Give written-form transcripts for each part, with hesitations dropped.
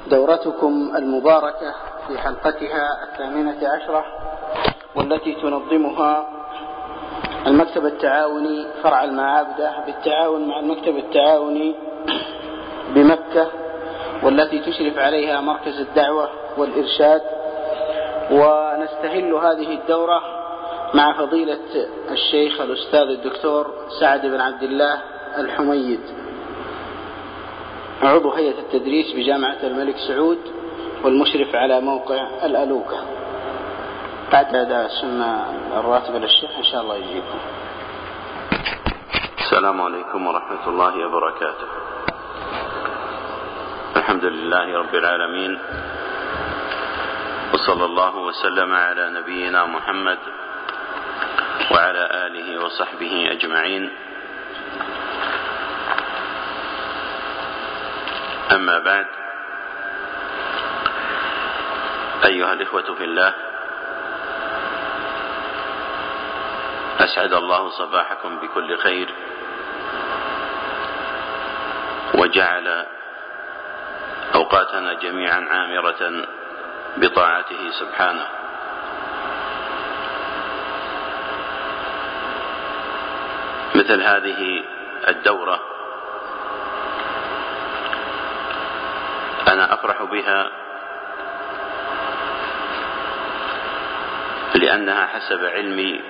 دورتكم المباركة في حلقتها 18 والتي تنظمها المكتب التعاوني فرع المعابدة بالتعاون مع المكتب التعاوني بمكة، والتي تشرف عليها مركز الدعوة والإرشاد. ونستهل هذه الدورة مع فضيلة الشيخ الأستاذ الدكتور سعد بن عبد الله الحميد، عضو هيئة التدريس بجامعة الملك سعود والمشرف على موقع الألوكة. بعد هذا السنة الراتبة للشيخ إن شاء الله يجيبكم. السلام عليكم ورحمة الله وبركاته. الحمد لله رب العالمين، وصلى الله وسلم على نبينا محمد وعلى آله وصحبه أجمعين. أما بعد، أيها الإخوة في الله، أسعد الله صباحكم بكل خير، وجعل أوقاتنا جميعا عامرة بطاعته سبحانه. مثل هذه الدورة أنا أفرح بها لأنها حسب علمي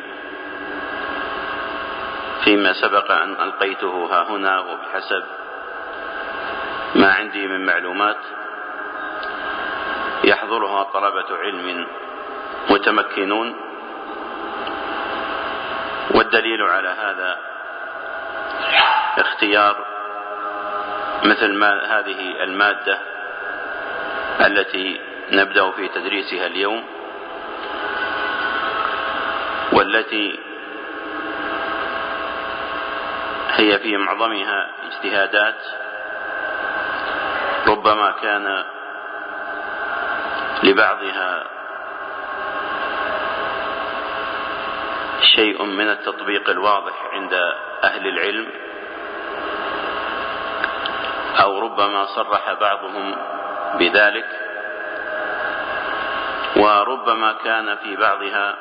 فيما سبق أن ألقيته ها هنا، وبحسب ما عندي من معلومات يحضرها طلبة علم متمكنون. والدليل على هذا اختيار مثل ما هذه المادة التي نبدأ في تدريسها اليوم، والتي هي في معظمها اجتهادات، ربما كان لبعضها شيء من التطبيق الواضح عند أهل العلم، أو ربما صرح بعضهم بذلك، وربما كان في بعضها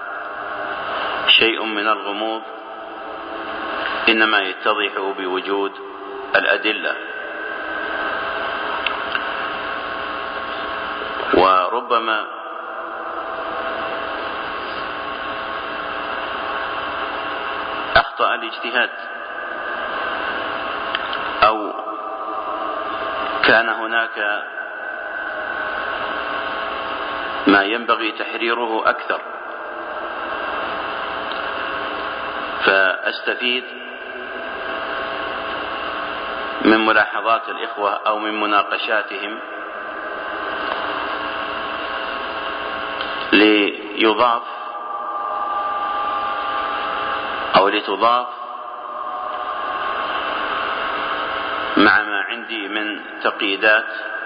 شيء من الغموض إنما يتضح بوجود الأدلة، وربما أخطأ الاجتهاد، أو كان هناك ما ينبغي تحريره أكثر، فأستفيد من ملاحظات الإخوة أو من مناقشاتهم ليضاف أو لتضاف مع ما عندي من تقييدات،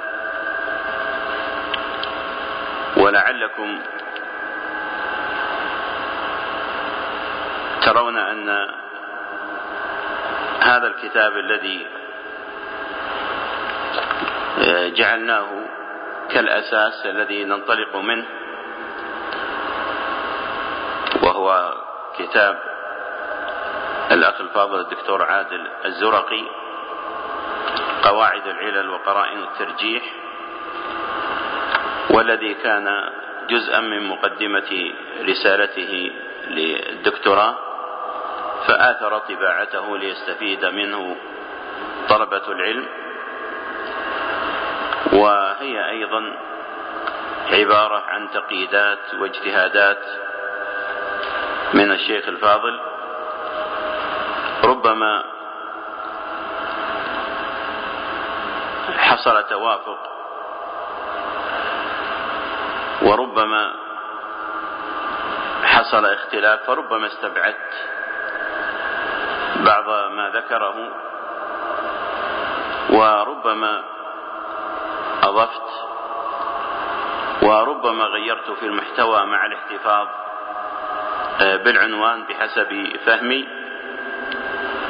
ولعلكم ترون أن هذا الكتاب الذي جعلناه كالأساس الذي ننطلق منه، وهو كتاب الأخ الفاضل الدكتور عادل الزرقي، قواعد العلل وقرائن الترجيح، والذي كان جزءا من مقدمة رسالته للدكتوراه، فآثر طباعته ليستفيد منه طلبة العلم. وهي أيضا عبارة عن تقييدات واجتهادات من الشيخ الفاضل، ربما حصل توافق وربما حصل اختلاف، فربما استبعدت بعض ما ذكره وربما أضفت وربما غيرت في المحتوى مع الاحتفاظ بالعنوان بحسب فهمي.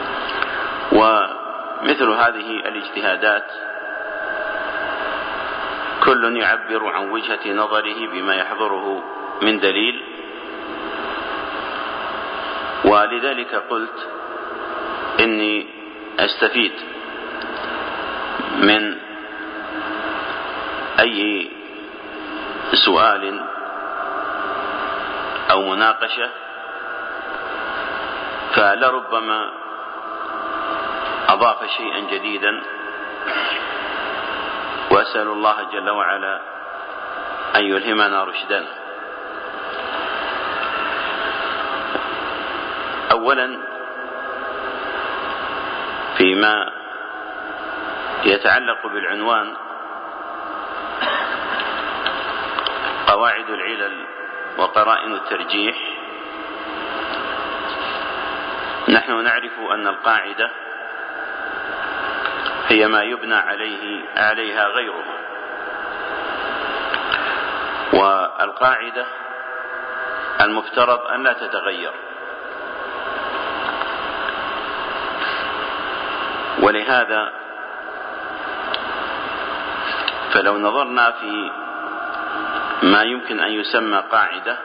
ومثل هذه الاجتهادات كل يعبر عن وجهة نظره بما يحضره من دليل، ولذلك قلت إني أستفيد من أي سؤال أو مناقشة، فلربما أضاف شيئا جديدا، وأسأل الله جل وعلا أن يلهمنا رشدنا. أولا فيما يتعلق بالعنوان قواعد العلل وقرائن الترجيح، نحن نعرف أن القاعدة هي ما يبنى عليها غيرها، والقاعدة المفترض أن لا تتغير، ولهذا فلو نظرنا في ما يمكن أن يسمى قاعدة،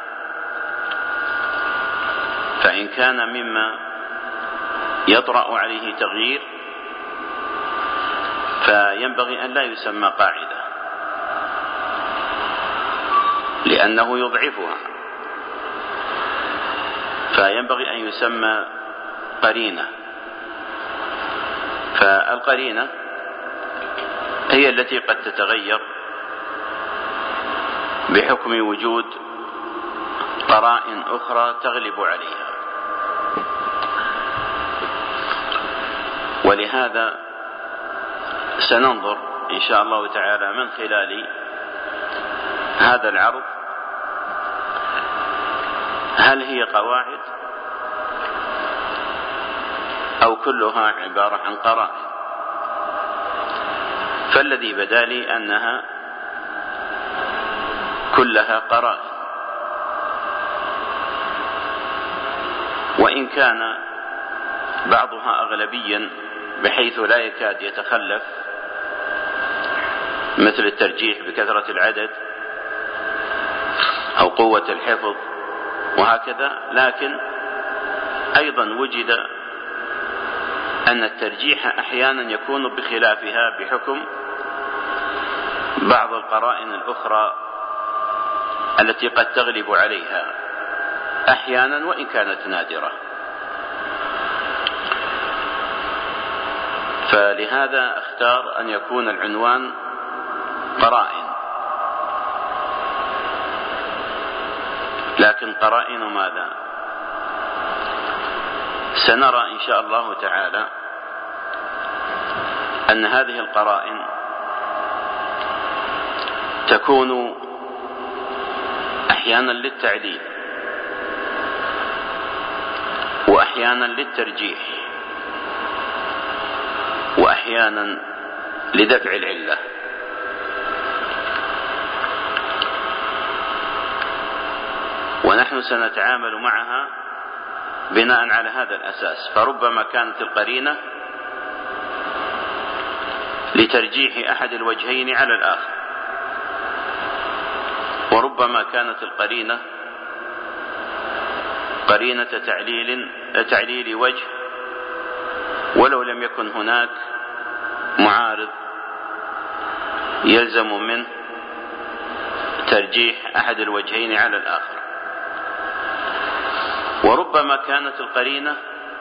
فإن كان مما يطرأ عليه تغيير فينبغي أن لا يسمى قاعدة، لأنه يضعفها، فينبغي أن يسمى قرينة. فالقرينة هي التي قد تتغير بحكم وجود قرائن أخرى تغلب عليها، ولهذا سننظر إن شاء الله تعالى من خلال هذا العرض هل هي قواعد أو كلها عبارة عن قرائن. فالذي بدا لي أنها كلها قرائن، وإن كان بعضها أغلبيا بحيث لا يكاد يتخلف، مثل الترجيح بكثرة العدد أو قوة الحفظ وهكذا، لكن أيضا وجد أن الترجيح أحيانا يكون بخلافها بحكم بعض القرائن الأخرى التي قد تغلب عليها أحيانا وإن كانت نادرة. فلهذا اختار أن يكون العنوان قرائن، لكن قرائن ماذا؟ سنرى إن شاء الله تعالى أن هذه القرائن تكون أحيانا للتعليل وأحيانا للترجيح وأحيانا لدفع العلة. ونحن سنتعامل معها بناء على هذا الأساس، فربما كانت القرينة لترجيح أحد الوجهين على الآخر، وربما كانت القرينة قرينة تعليل وجه ولو لم يكن هناك معارض يلزم منه ترجيح أحد الوجهين على الآخر، وربما كانت القرينة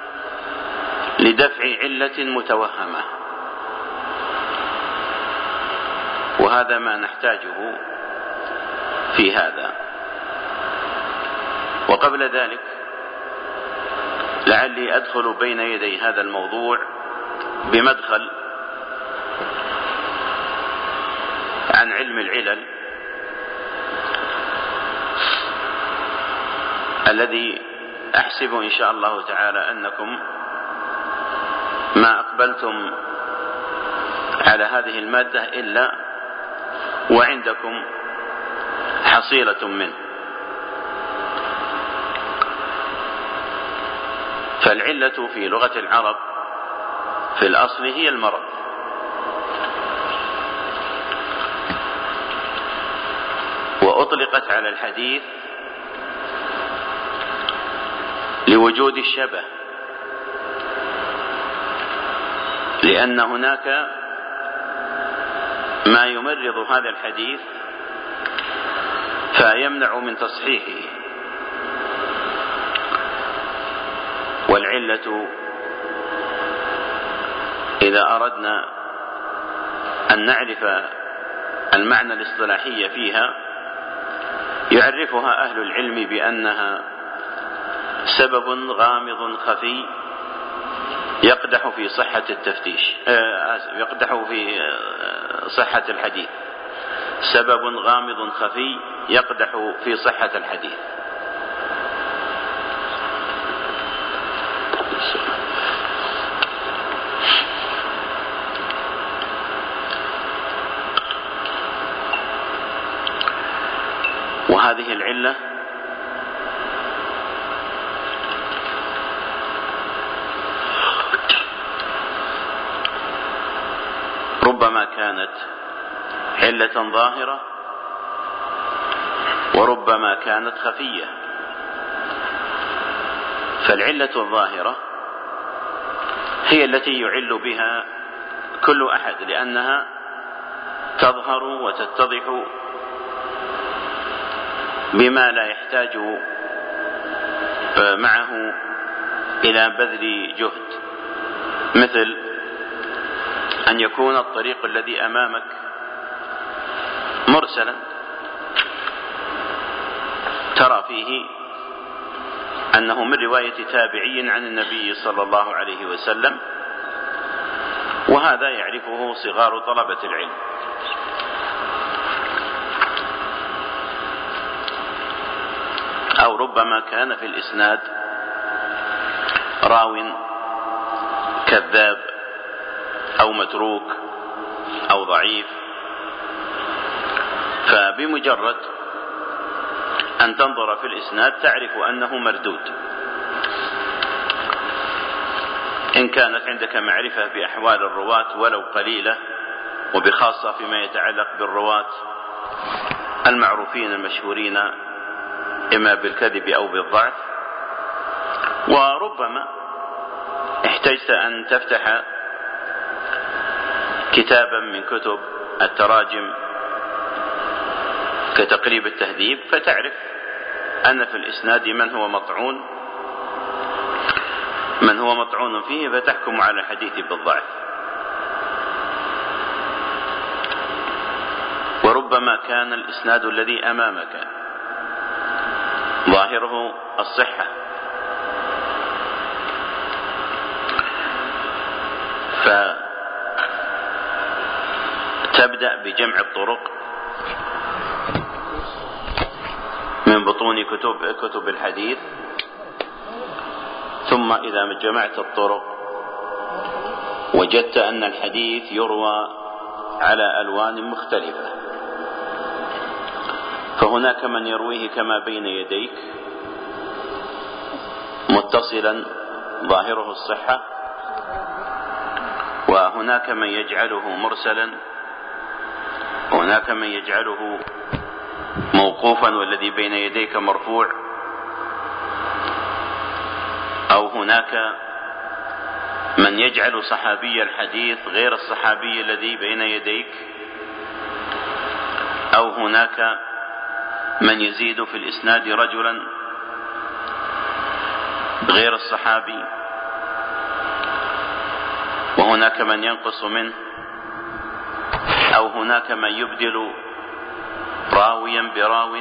لدفع علة متوهمة، وهذا ما نحتاجه في هذا. وقبل ذلك لعلي أدخل بين يدي هذا الموضوع بمدخل عن علم العلل الذي أحسب إن شاء الله تعالى أنكم ما أقبلتم على هذه المادة إلا وعندكم حصيلة منه. فالعلة في لغة العرب في الأصل هي المرض، وأطلقت على الحديث لوجود الشبه، لأن هناك ما يمرض هذا الحديث فيمنع من تصحيحه. والعلة إذا أردنا أن نعرف المعنى الاصطلاحي فيها يعرفها أهل العلم بأنها سبب غامض خفي يقدح في صحة التفتيش، يقدح في صحة الحديث، سبب غامض خفي يقدح في صحة الحديث. وهذه العلة ربما كانت علة ظاهرة وربما كانت خفية. فالعلة الظاهرة هي التي يعل بها كل أحد، لأنها تظهر وتتضح بما لا يحتاج معه إلى بذل جهد، مثل أن يكون الطريق الذي أمامك مرسلا ترى فيه أنه من رواية تابعي عن النبي صلى الله عليه وسلم، وهذا يعرفه صغار طلبة العلم. أو ربما كان في الإسناد راو كذاب أو متروك أو ضعيف، فبمجرد أن تنظر في الإسناد تعرف أنه مردود. إن كانت عندك معرفة بأحوال الرواة ولو قليلة، وبخاصة فيما يتعلق بالرواة المعروفين المشهورين إما بالكذب أو بالضعف، وربما احتجت أن تفتح كتابا من كتب التراجم كتقريب التهذيب فتعرف أن في الإسناد من هو مطعون فيه، فتحكم على الحديث بالضعف. وربما كان الإسناد الذي أمامك ظاهره الصحة، فتبدأ بجمع الطرق من بطون كتب الحديث، ثم إذا جمعت الطرق وجدت أن الحديث يروى على ألوان مختلفة، فهناك من يرويه كما بين يديك متصلا ظاهره الصحة، وهناك من يجعله مرسلا، وهناك من يجعله موقوفا والذي بين يديك مرفوع، أو هناك من يجعل صحابي الحديث غير الصحابي الذي بين يديك، أو هناك من يزيد في الإسناد رجلا غير الصحابي، وهناك من ينقص منه، أو هناك من يبدل راويا براو،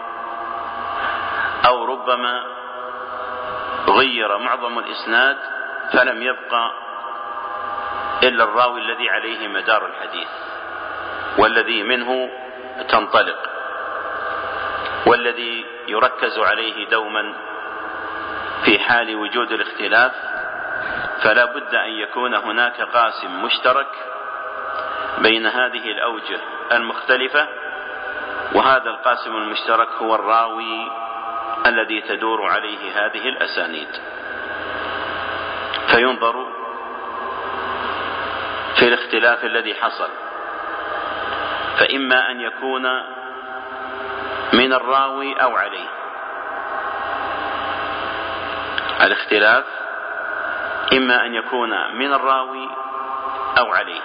أو ربما غير معظم الإسناد فلم يبقى إلا الراوي الذي عليه مدار الحديث والذي منه تنطلق والذي يركز عليه دوما في حال وجود الاختلاف. فلا بد أن يكون هناك قاسم مشترك بين هذه الأوجه المختلفة، وهذا القاسم المشترك هو الراوي الذي تدور عليه هذه الأسانيد. فينظر في الاختلاف الذي حصل، فإما أن يكون من الراوي أو عليه. الاختلاف إما أن يكون من الراوي أو عليه،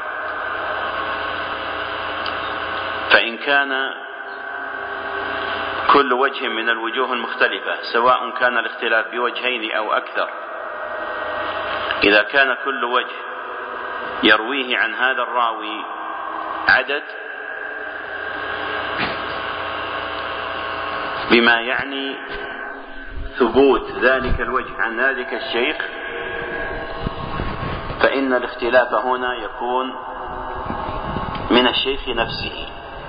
فإن كان كل وجه من الوجوه المختلفة، سواء كان الاختلاف بوجهين أو أكثر، إذا كان كل وجه يرويه عن هذا الراوي عدد بما يعني ثبوت ذلك الوجه عن ذلك الشيخ، فإن الاختلاف هنا يكون من الشيخ نفسه،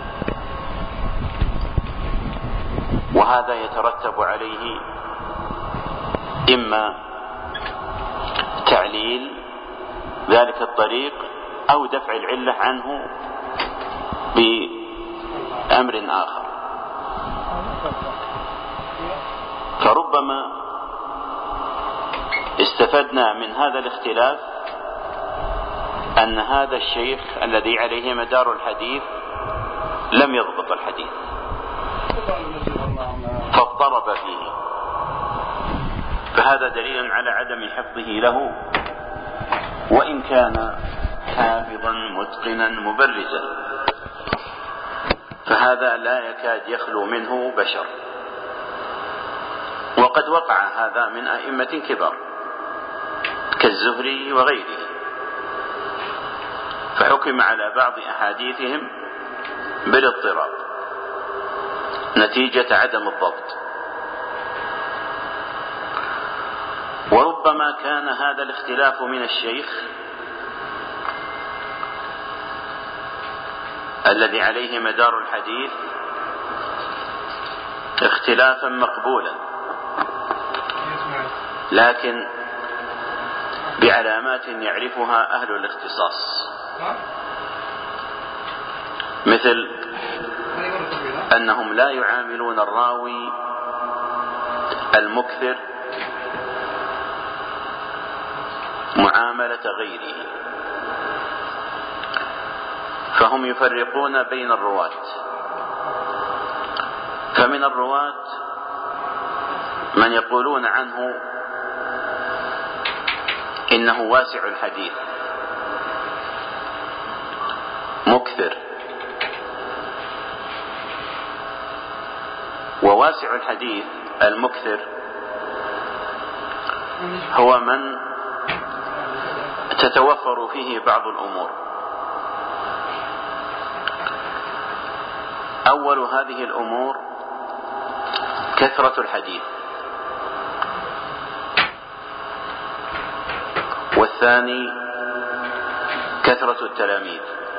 وهذا يترتب عليه إما تعليل ذلك الطريق أو دفع العلة عنه بأمر آخر. فربما استفدنا من هذا الاختلاف أن هذا الشيخ الذي عليه مدار الحديث لم يضبط الحديث فاضطرب فيه، فهذا دليل على عدم حفظه له، وإن كان حافظا متقنا مبرزا، فهذا لا يكاد يخلو منه بشر. وقد وقع هذا من أئمة كبار كالزهري وغيره، فحكم على بعض أحاديثهم بالاضطراب نتيجة عدم الضبط. وربما كان هذا الاختلاف من الشيخ الذي عليه مدار الحديث اختلافا مقبولا، لكن بعلامات يعرفها أهل الاختصاص، مثل أنهم لا يعاملون الراوي المكثر معاملة غيره، فهم يفرقون بين الرواة. فمن الرواة من يقولون عنه إنه واسع الحديث مكثر، وواسع الحديث المكثر هو من تتوفر فيه بعض الأمور. أول هذه الأمور كثرة الحديث، والثاني كثرة التلاميذ،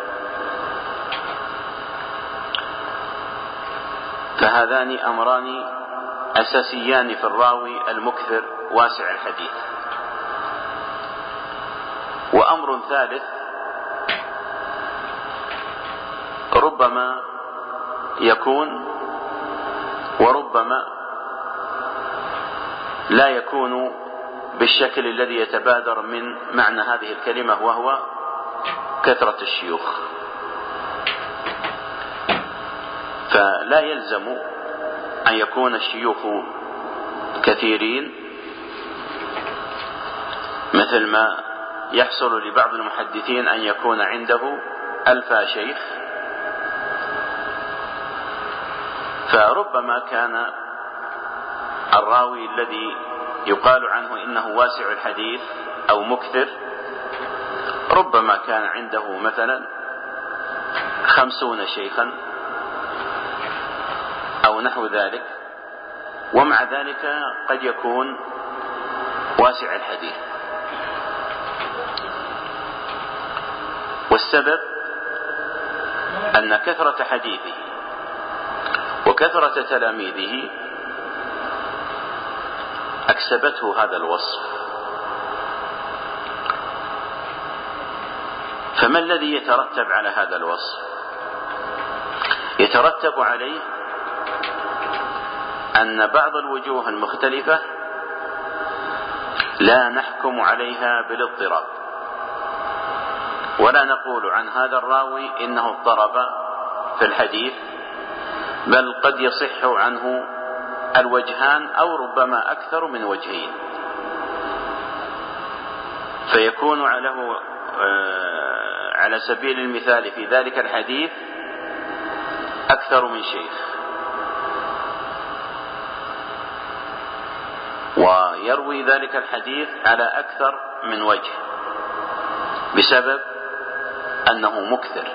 فهذان أمران أساسيان في الراوي المكثر واسع الحديث. وأمر ثالث ربما يكون وربما لا يكون بالشكل الذي يتبادر من معنى هذه الكلمة، وهو كثرة الشيوخ. فلا يلزم أن يكون الشيوخ كثيرين مثل ما يحصل لبعض المحدثين أن يكون عنده 1000 شيخ، فربما كان الراوي الذي يقال عنه إنه واسع الحديث أو مكثر ربما كان عنده مثلا 50 شيخا أو نحو ذلك، ومع ذلك قد يكون واسع الحديث. والسبب أن كثرة حديثه وكثرة تلاميذه أكسبته هذا الوصف. فما الذي يترتب على هذا الوصف؟ يترتب عليه أن بعض الوجوه المختلفة لا نحكم عليها بالاضطراب، ولا نقول عن هذا الراوي إنه اضطرب في الحديث بل قد يصح عنه الوجهان أو ربما أكثر من وجهين، فيكون له على سبيل المثال في ذلك الحديث أكثر من شيخ، ويروي ذلك الحديث على أكثر من وجه بسبب أنه مكثر.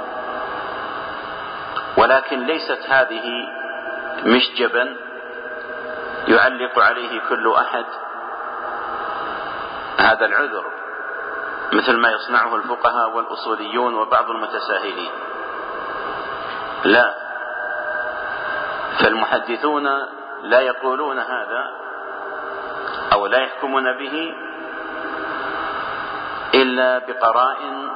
ولكن ليست هذه مشجبا يعلق عليه كل أحد هذا العذر مثل ما يصنعه الفقهاء والأصوليون وبعض المتساهلين، لا، فالمحدثون لا يقولون هذا أو لا يحكمون به إلا بقرائن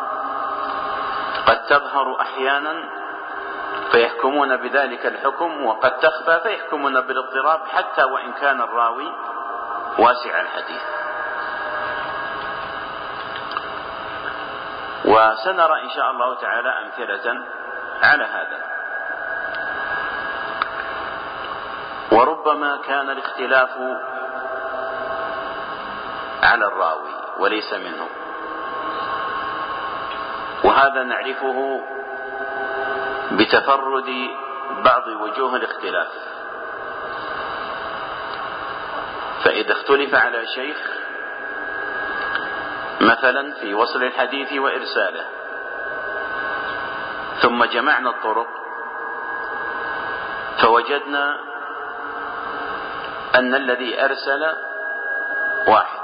قد تظهر أحيانا فيحكمون بذلك الحكم، وقد تخفى فيحكمون بالاضطراب حتى وإن كان الراوي واسع الحديث. وسنرى إن شاء الله تعالى أمثلة على هذا. وربما كان الاختلاف على الراوي وليس منه، وهذا نعرفه بتفرد بعض وجوه الاختلاف. فإذا اختلف على شيخ مثلا في وصل الحديث وإرساله، ثم جمعنا الطرق فوجدنا أن الذي أرسل واحد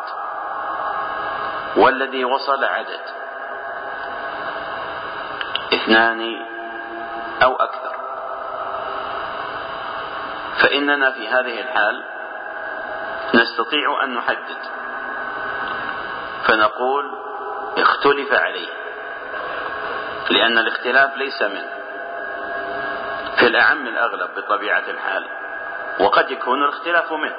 والذي وصل عدد، اثنان أو أكثر، فإننا في هذه الحال نستطيع أن نحدد فنقول اختلف عليه، لأن الاختلاف ليس منه في الأعم الأغلب بطبيعة الحال، وقد يكون الاختلاف منه،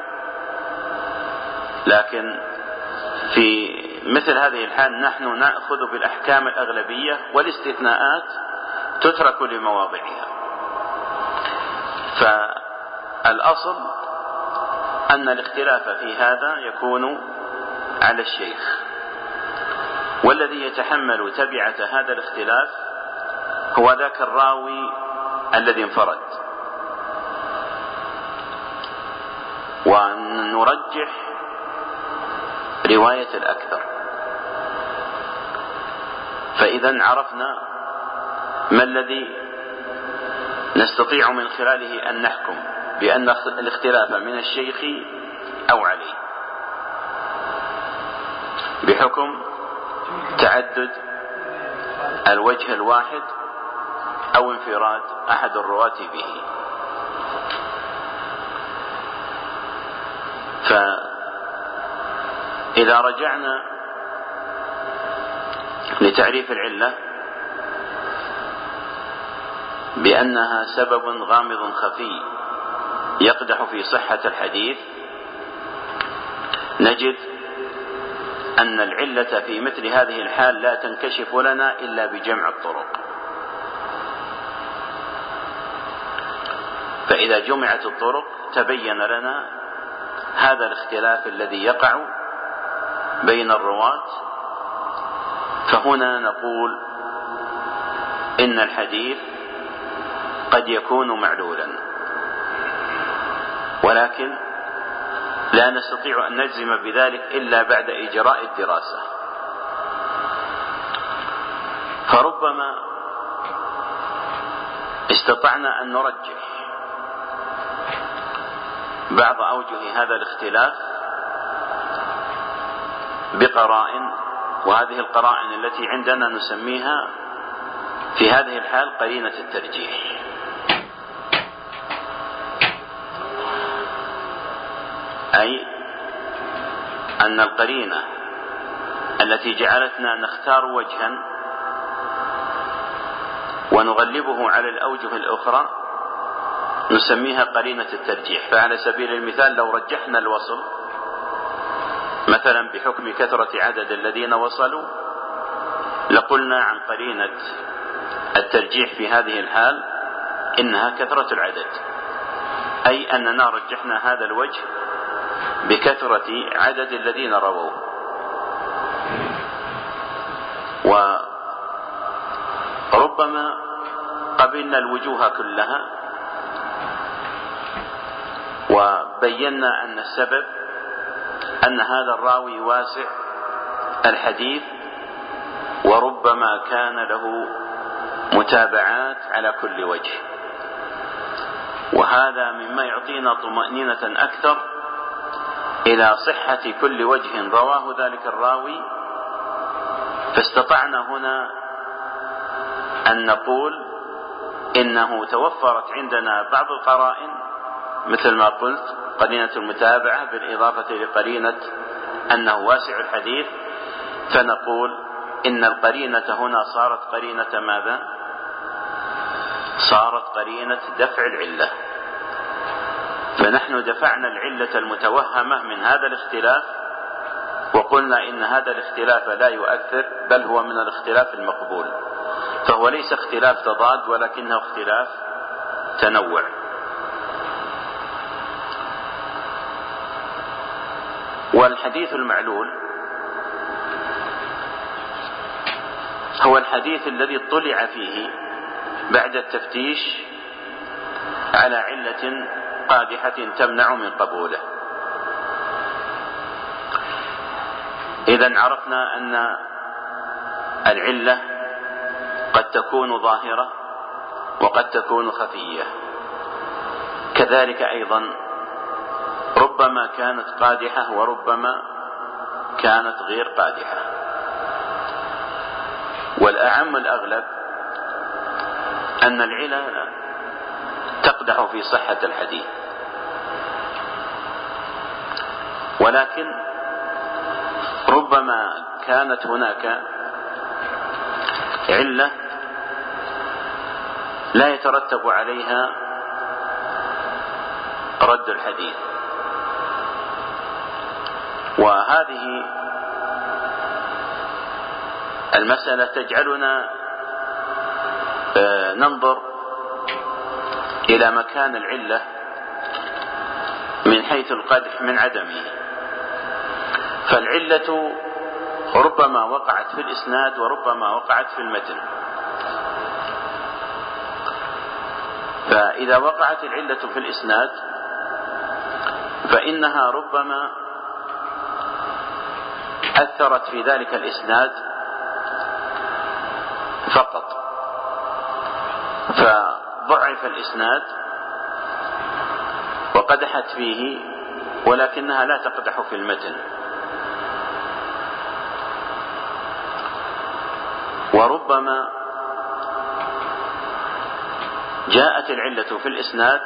لكن في مثل هذه الحال نحن نأخذ بالأحكام الأغلبية والاستثناءات تترك لمواضعها. فالأصل أن الاختلاف في هذا يكون على الشيخ، والذي يتحمل تبعة هذا الاختلاف هو ذاك الراوي الذي انفرد، ونرجح رواية الأكثر. فإذا عرفنا ما الذي نستطيع من خلاله أن نحكم بأن الاختلاف من الشيخ أو عليه، بحكم تعدد الوجه الواحد أو انفراد أحد الرواة به. فإذا رجعنا لتعريف العلة بأنها سبب غامض خفي يقدح في صحة الحديث، نجد أن العلة في مثل هذه الحال لا تنكشف لنا إلا بجمع الطرق. فإذا جمعت الطرق تبين لنا هذا الاختلاف الذي يقع بين الرواة، فهنا نقول إن الحديث قد يكون معلولا، ولكن لا نستطيع أن نجزم بذلك إلا بعد إجراء الدراسة. فربما استطعنا أن نرجح بعض أوجه هذا الاختلاف بقرائن، وهذه القرائن التي عندنا نسميها في هذه الحال قرينة الترجيح. أي أن القرينة التي جعلتنا نختار وجها ونغلبه على الأوجه الأخرى نسميها قرينة الترجيح. فعلى سبيل المثال لو رجحنا الوصل مثلا بحكم كثرة عدد الذين وصلوا، لقلنا عن قرينة الترجيح في هذه الحال إنها كثرة العدد، أي أننا رجحنا هذا الوجه بكثرة عدد الذين رووه. وربما قبلنا الوجوه كلها وبينا أن السبب أن هذا الراوي واسع الحديث، وربما كان له متابعات على كل وجه، وهذا مما يعطينا طمأنينة أكثر إلى صحة كل وجه رواه ذلك الراوي. فاستطعنا هنا أن نقول إنه توفرت عندنا بعض القرائن، مثل ما قلت قرينة المتابعة بالإضافة لقرينة أنه واسع الحديث، فنقول إن القرينة هنا صارت قرينة ماذا؟ صارت قرينة دفع العلة. فنحن دفعنا العلة المتوهمة من هذا الاختلاف، وقلنا إن هذا الاختلاف لا يؤثر، بل هو من الاختلاف المقبول، فهو ليس اختلاف تضاد ولكنه اختلاف تنوع. والحديث المعلول هو الحديث الذي اطلع فيه بعد التفتيش على علة قادحة تمنع من قبوله. إذن عرفنا أن العلة قد تكون ظاهرة وقد تكون خفية، كذلك أيضا ربما كانت قادحة وربما كانت غير قادحة. والأعم الأغلب أن العلة تقدح في صحة الحديث، ولكن ربما كانت هناك علة لا يترتب عليها رد الحديث، وهذه المسألة تجعلنا ننظر إلى مكان العلة من حيث القدح من عدمه. فالعلة ربما وقعت في الإسناد وربما وقعت في المتن. فإذا وقعت العلة في الإسناد فإنها ربما أثرت في ذلك الإسناد فقط، فضعف الإسناد وقدحت فيه، ولكنها لا تقدح في المتن. وربما جاءت العلة في الإسناد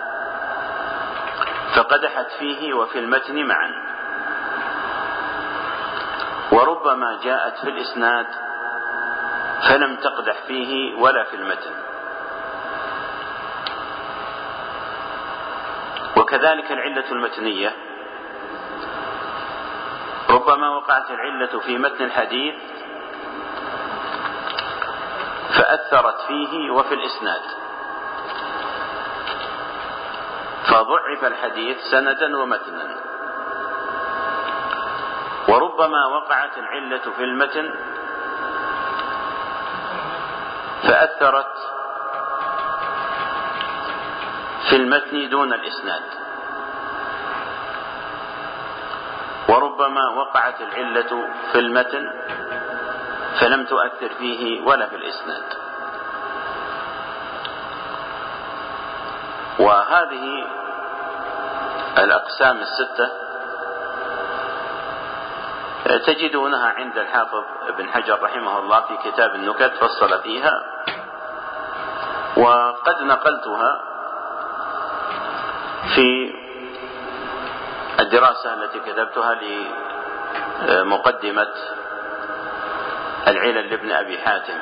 فقدحت فيه وفي المتن معا، وربما جاءت في الإسناد فلم تقدح فيه ولا في المتن. وكذلك العلة المتنية ربما وقعت العلة في متن الحديث فأثرت فيه وفي الإسناد، فضعف الحديث سندا ومتنا. وربما وقعت العلة في المتن فأثرت في المتن دون الإسناد، وربما وقعت العلة في المتن فلم تؤثر فيه ولا في الإسناد. وهذه الأقسام الستة تجدونها عند الحافظ ابن حجر رحمه الله في كتاب النكت، فصل فيها، وقد نقلتها في الدراسة التي كتبتها لمقدمة العلل لابن أبي حاتم.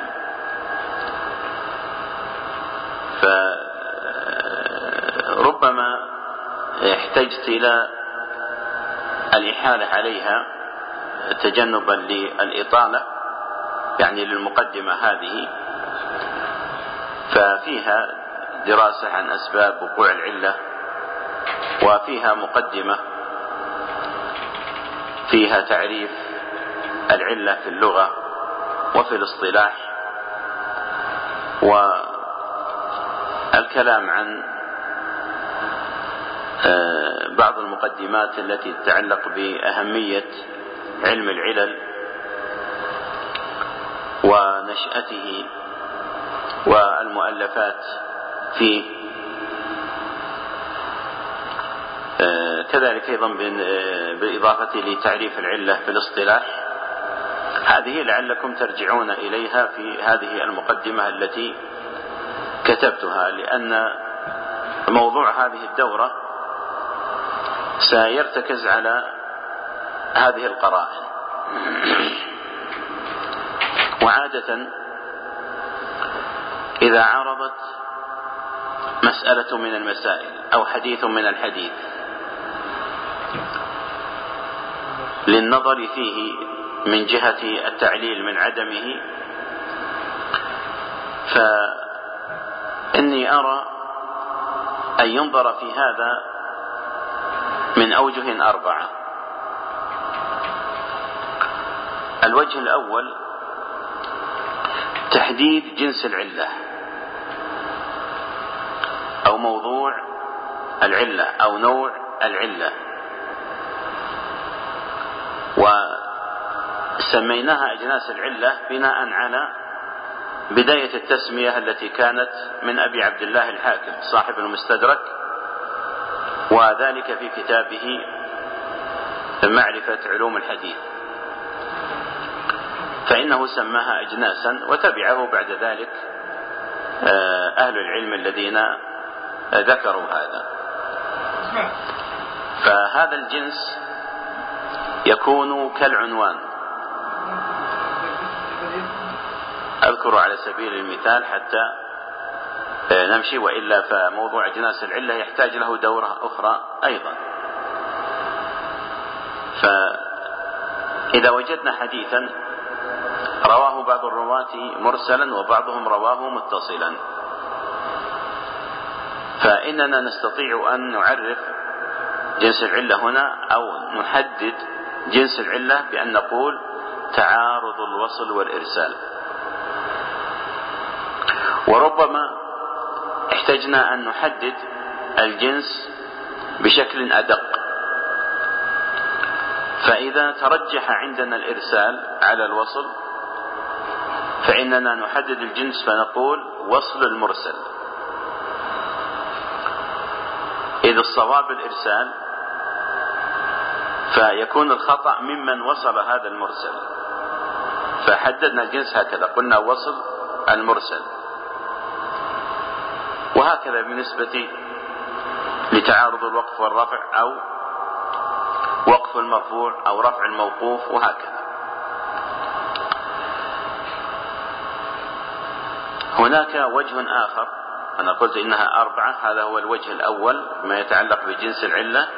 فربما احتجت إلى الإحالة عليها تجنبا للإطالة، يعني للمقدمة هذه، ففيها دراسة عن أسباب وقوع العلة، وفيها مقدمة فيها تعريف العلة في اللغة وفي الاصطلاح، والكلام عن بعض المقدمات التي تتعلق بأهمية علم العلل ونشأته والمؤلفات فيه. كذلك أيضا بالإضافة لتعريف العلة في الاصطلاح. هذه لعلكم ترجعون إليها في هذه المقدمة التي كتبتها، لأن موضوع هذه الدورة سيرتكز على هذه القرائن. وعادة إذا عرضت مسألة من المسائل أو حديث من الحديث للنظر فيه من جهة التعليل من عدمه، فإني أرى أن ينظر في هذا من أوجه 4. الوجه الأول تحديد جنس العلة أو موضوع العلة أو نوع العلة، وسميناها أجناس العلة بناء على بداية التسمية التي كانت من أبي عبد الله الحاكم صاحب المستدرك، وذلك في كتابه معرفة علوم الحديث، فإنه سماها أجناسا، وتبعه بعد ذلك أهل العلم الذين ذكروا هذا. فهذا الجنس يكون كالعنوان. أذكر على سبيل المثال حتى نمشي، وإلا فموضوع أجناس العلة يحتاج له دورة أخرى أيضا. فإذا وجدنا حديثا رواه بعض الرواة مرسلا وبعضهم رواه متصلا، فإننا نستطيع أن نعرف جنس العلة هنا أو نحدد جنس العلة بأن نقول تعارض الوصل والإرسال. وربما احتجنا أن نحدد الجنس بشكل أدق، فإذا ترجح عندنا الإرسال على الوصل فإننا نحدد الجنس فنقول وصل المرسل، إذا الصواب الإرسال فيكون الخطأ ممن وصل هذا المرسل، فحددنا الجنس هكذا، قلنا وصل المرسل. وهكذا بالنسبة لتعارض الوقف والرفع أو وقف المرفوع أو رفع الموقوف وهكذا. هناك وجه آخر، أنا قلت إنها 4، هذا هو الوجه الأول ما يتعلق بجنس العلة.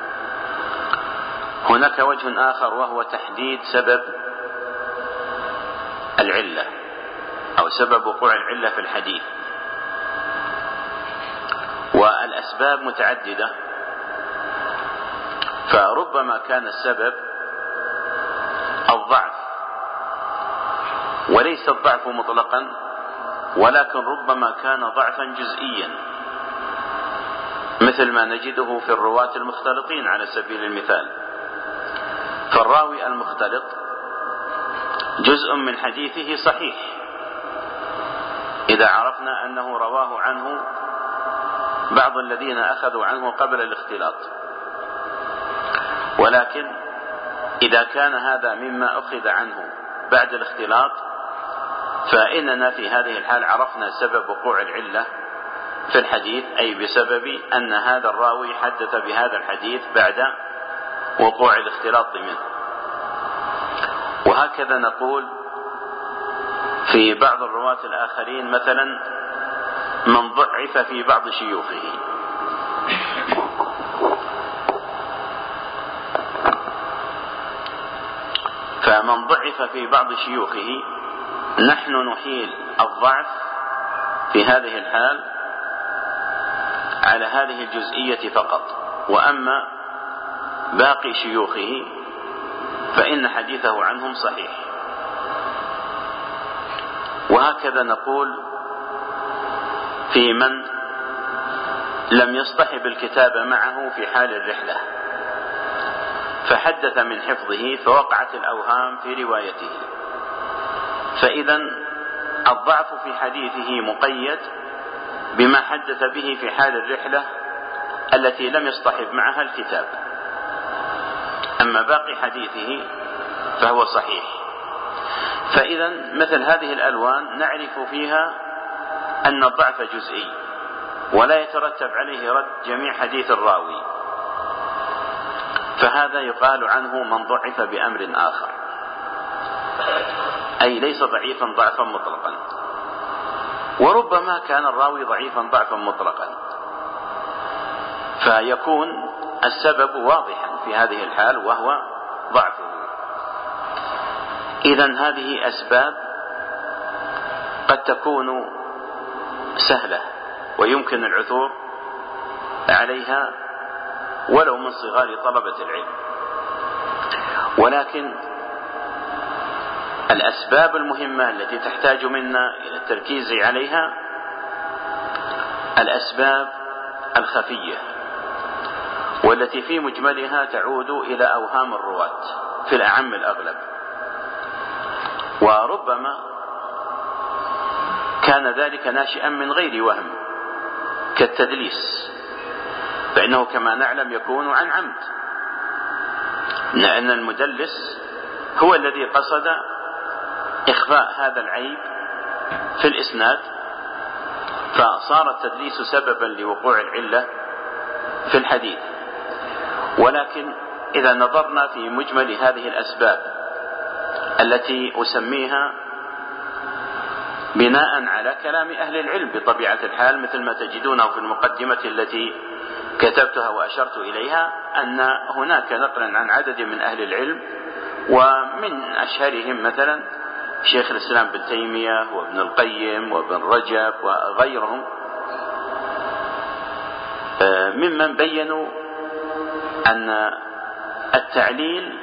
هناك وجه آخر وهو تحديد سبب العلة أو سبب وقوع العلة في الحديث. والأسباب متعددة، فربما كان السبب الضعف، وليس الضعف مطلقا، ولكن ربما كان ضعفا جزئيا، مثل ما نجده في الرواة المختلطين على سبيل المثال. فالراوي المختلط جزء من حديثه صحيح إذا عرفنا أنه رواه عنه بعض الذين أخذوا عنه قبل الاختلاط، ولكن إذا كان هذا مما أخذ عنه بعد الاختلاط فإننا في هذه الحال عرفنا سبب وقوع العلة في الحديث، أي بسبب أن هذا الراوي حدث بهذا الحديث بعد وقوع الاختلاط منه. وهكذا نقول في بعض الرواة الآخرين، مثلا من ضعف في بعض شيوخه، فمن ضعف في بعض شيوخه نحن نحيل الضعف في هذه الحال على هذه الجزئية فقط، وأما باقي شيوخه فإن حديثه عنهم صحيح. وهكذا نقول في من لم يصطحب الكتاب معه في حال الرحلة فحدث من حفظه فوقعت الأوهام في روايته، فإذا الضعف في حديثه مقيد بما حدث به في حال الرحلة التي لم يصطحب معها الكتاب، أما باقي حديثه فهو صحيح. فإذا مثل هذه الألوان نعرف فيها أن الضعف جزئي ولا يترتب عليه رد جميع حديث الراوي، فهذا يقال عنه من ضعف بأمر آخر، أي ليس ضعيفا ضعفا مطلقا. وربما كان الراوي ضعيفا ضعفا مطلقا فيكون السبب واضحا في هذه الحال وهو ضعفه. إذن هذه أسباب قد تكون سهلة ويمكن العثور عليها ولو من صغار طلبة العلم، ولكن الأسباب المهمة التي تحتاج منا إلى التركيز عليها الأسباب الخفية، والتي في مجملها تعود إلى أوهام الرواة في الأعم الأغلب، وربما كان ذلك ناشئا من غير وهم كالتدليس، فإنه كما نعلم يكون عن عمد، لأن المدلس هو الذي قصد إخفاء هذا العيب في الإسناد، فصار التدليس سببا لوقوع العلة في الحديث. ولكن إذا نظرنا في مجمل هذه الأسباب التي أسميها بناء على كلام أهل العلم بطبيعة الحال، مثل ما تجدونه في المقدمة التي كتبتها وأشرت إليها، أن هناك نقلا عن عدد من أهل العلم، ومن أشهرهم مثلا شيخ الإسلام ابن تيمية وابن القيم وابن رجب وغيرهم، ممن بينوا أن التعليل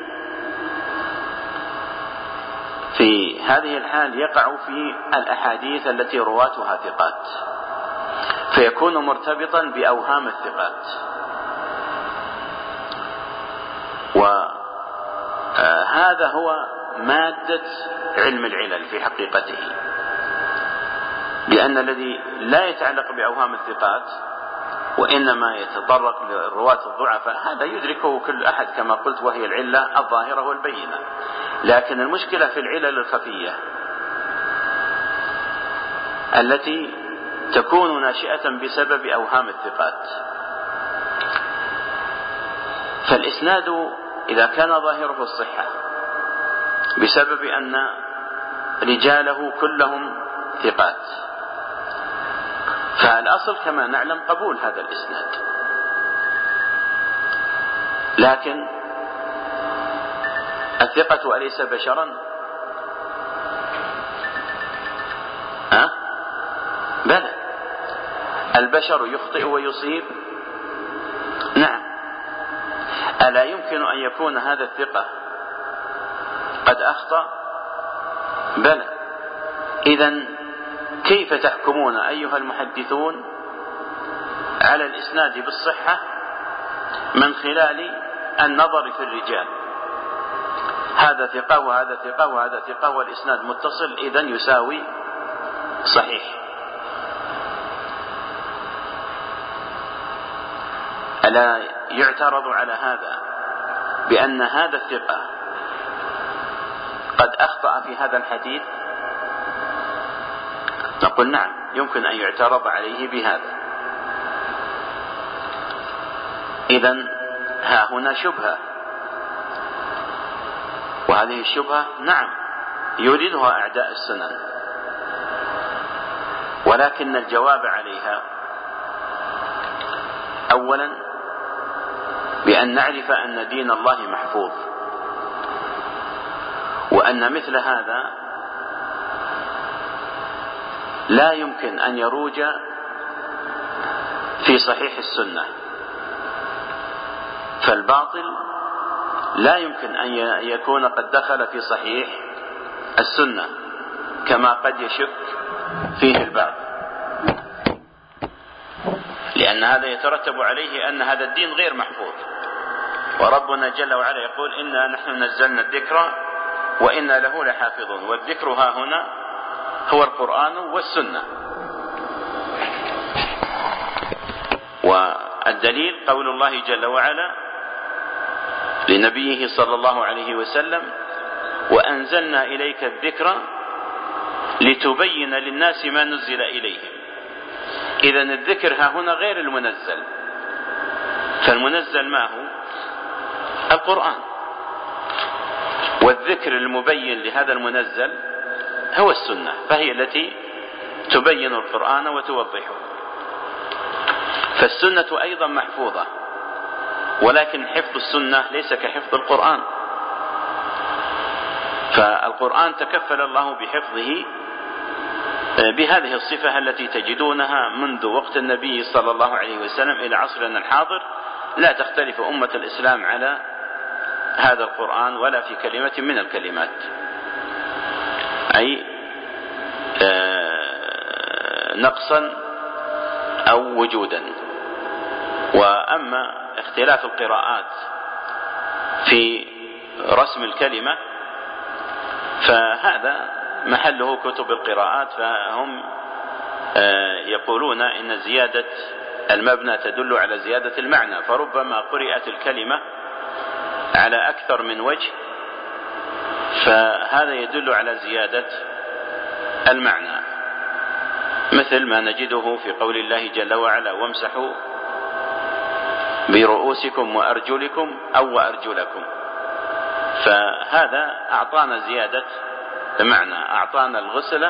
في هذه الحال يقع في الأحاديث التي رواتها ثقات، فيكون مرتبطا بأوهام الثقات. وهذا هو مادة علم العلل في حقيقته، لأن الذي لا يتعلق بأوهام الثقات وإنما يتطرق للرواة الضعفاء هذا يدركه كل أحد كما قلت، وهي العلة الظاهرة والبينة. لكن المشكلة في العلل الخفية التي تكون ناشئة بسبب أوهام الثقات. فالإسناد إذا كان ظاهره الصحة بسبب أن رجاله كلهم ثقات، فالأصل كما نعلم قبول هذا الإسناد، لكن الثقة أليس بشرا؟ بلى، البشر يخطئ ويصيب، نعم. ألا يمكن أن يكون هذا الثقة قد أخطأ؟ بلى. إذن كيف تحكمون أيها المحدثون على الإسناد بالصحة من خلال النظر في الرجال؟ هذا ثقة وهذا ثقة وهذا ثقة والإسناد متصل، إذن يساوي صحيح. ألا يعترض على هذا بأن هذا الثقة قد أخطأ في هذا الحديث؟ نقول نعم، يمكن أن يعترض عليه بهذا. إذن ها هنا شبهة، وهذه الشبهة نعم يريدها أعداء السنن، ولكن الجواب عليها أولا بأن نعرف أن دين الله محفوظ، وأن مثل هذا لا يمكن أن يروج في صحيح السنة، فالباطل لا يمكن أن يكون قد دخل في صحيح السنة كما قد يشك فيه البعض، لأن هذا يترتب عليه أن هذا الدين غير محفوظ. وربنا جل وعلا يقول: إنا نحن نزلنا الذكر وإنا له لحافظون. والذكر ها هنا هو القرآن والسنة. والدليل قول الله جل وعلا لنبيه صلى الله عليه وسلم: وأنزلنا إليك الذكر لتبين للناس ما نزل إليهم. إذن الذكر ها هنا غير المنزل، فالمنزل ما هو؟ القرآن، والذكر المبين لهذا المنزل هو السنة، فهي التي تبين القرآن وتوضحه. فالسنة أيضا محفوظة، ولكن حفظ السنة ليس كحفظ القرآن. فالقرآن تكفل الله بحفظه بهذه الصفة التي تجدونها منذ وقت النبي صلى الله عليه وسلم إلى عصرنا الحاضر. لا تختلف أمة الإسلام على هذا القرآن ولا في كلمة من الكلمات، أي نقصا أو وجودا. وأما اختلاف القراءات في رسم الكلمة فهذا محله كتب القراءات، فهم يقولون إن زيادة المبنى تدل على زيادة المعنى، فربما قرأت الكلمة على أكثر من وجه، فهذا يدل على زيادة المعنى، مثل ما نجده في قول الله جل وعلا: وامسحوا برؤوسكم وأرجلكم أو وأرجلكم. فهذا أعطانا زيادة المعنى، أعطانا الغسل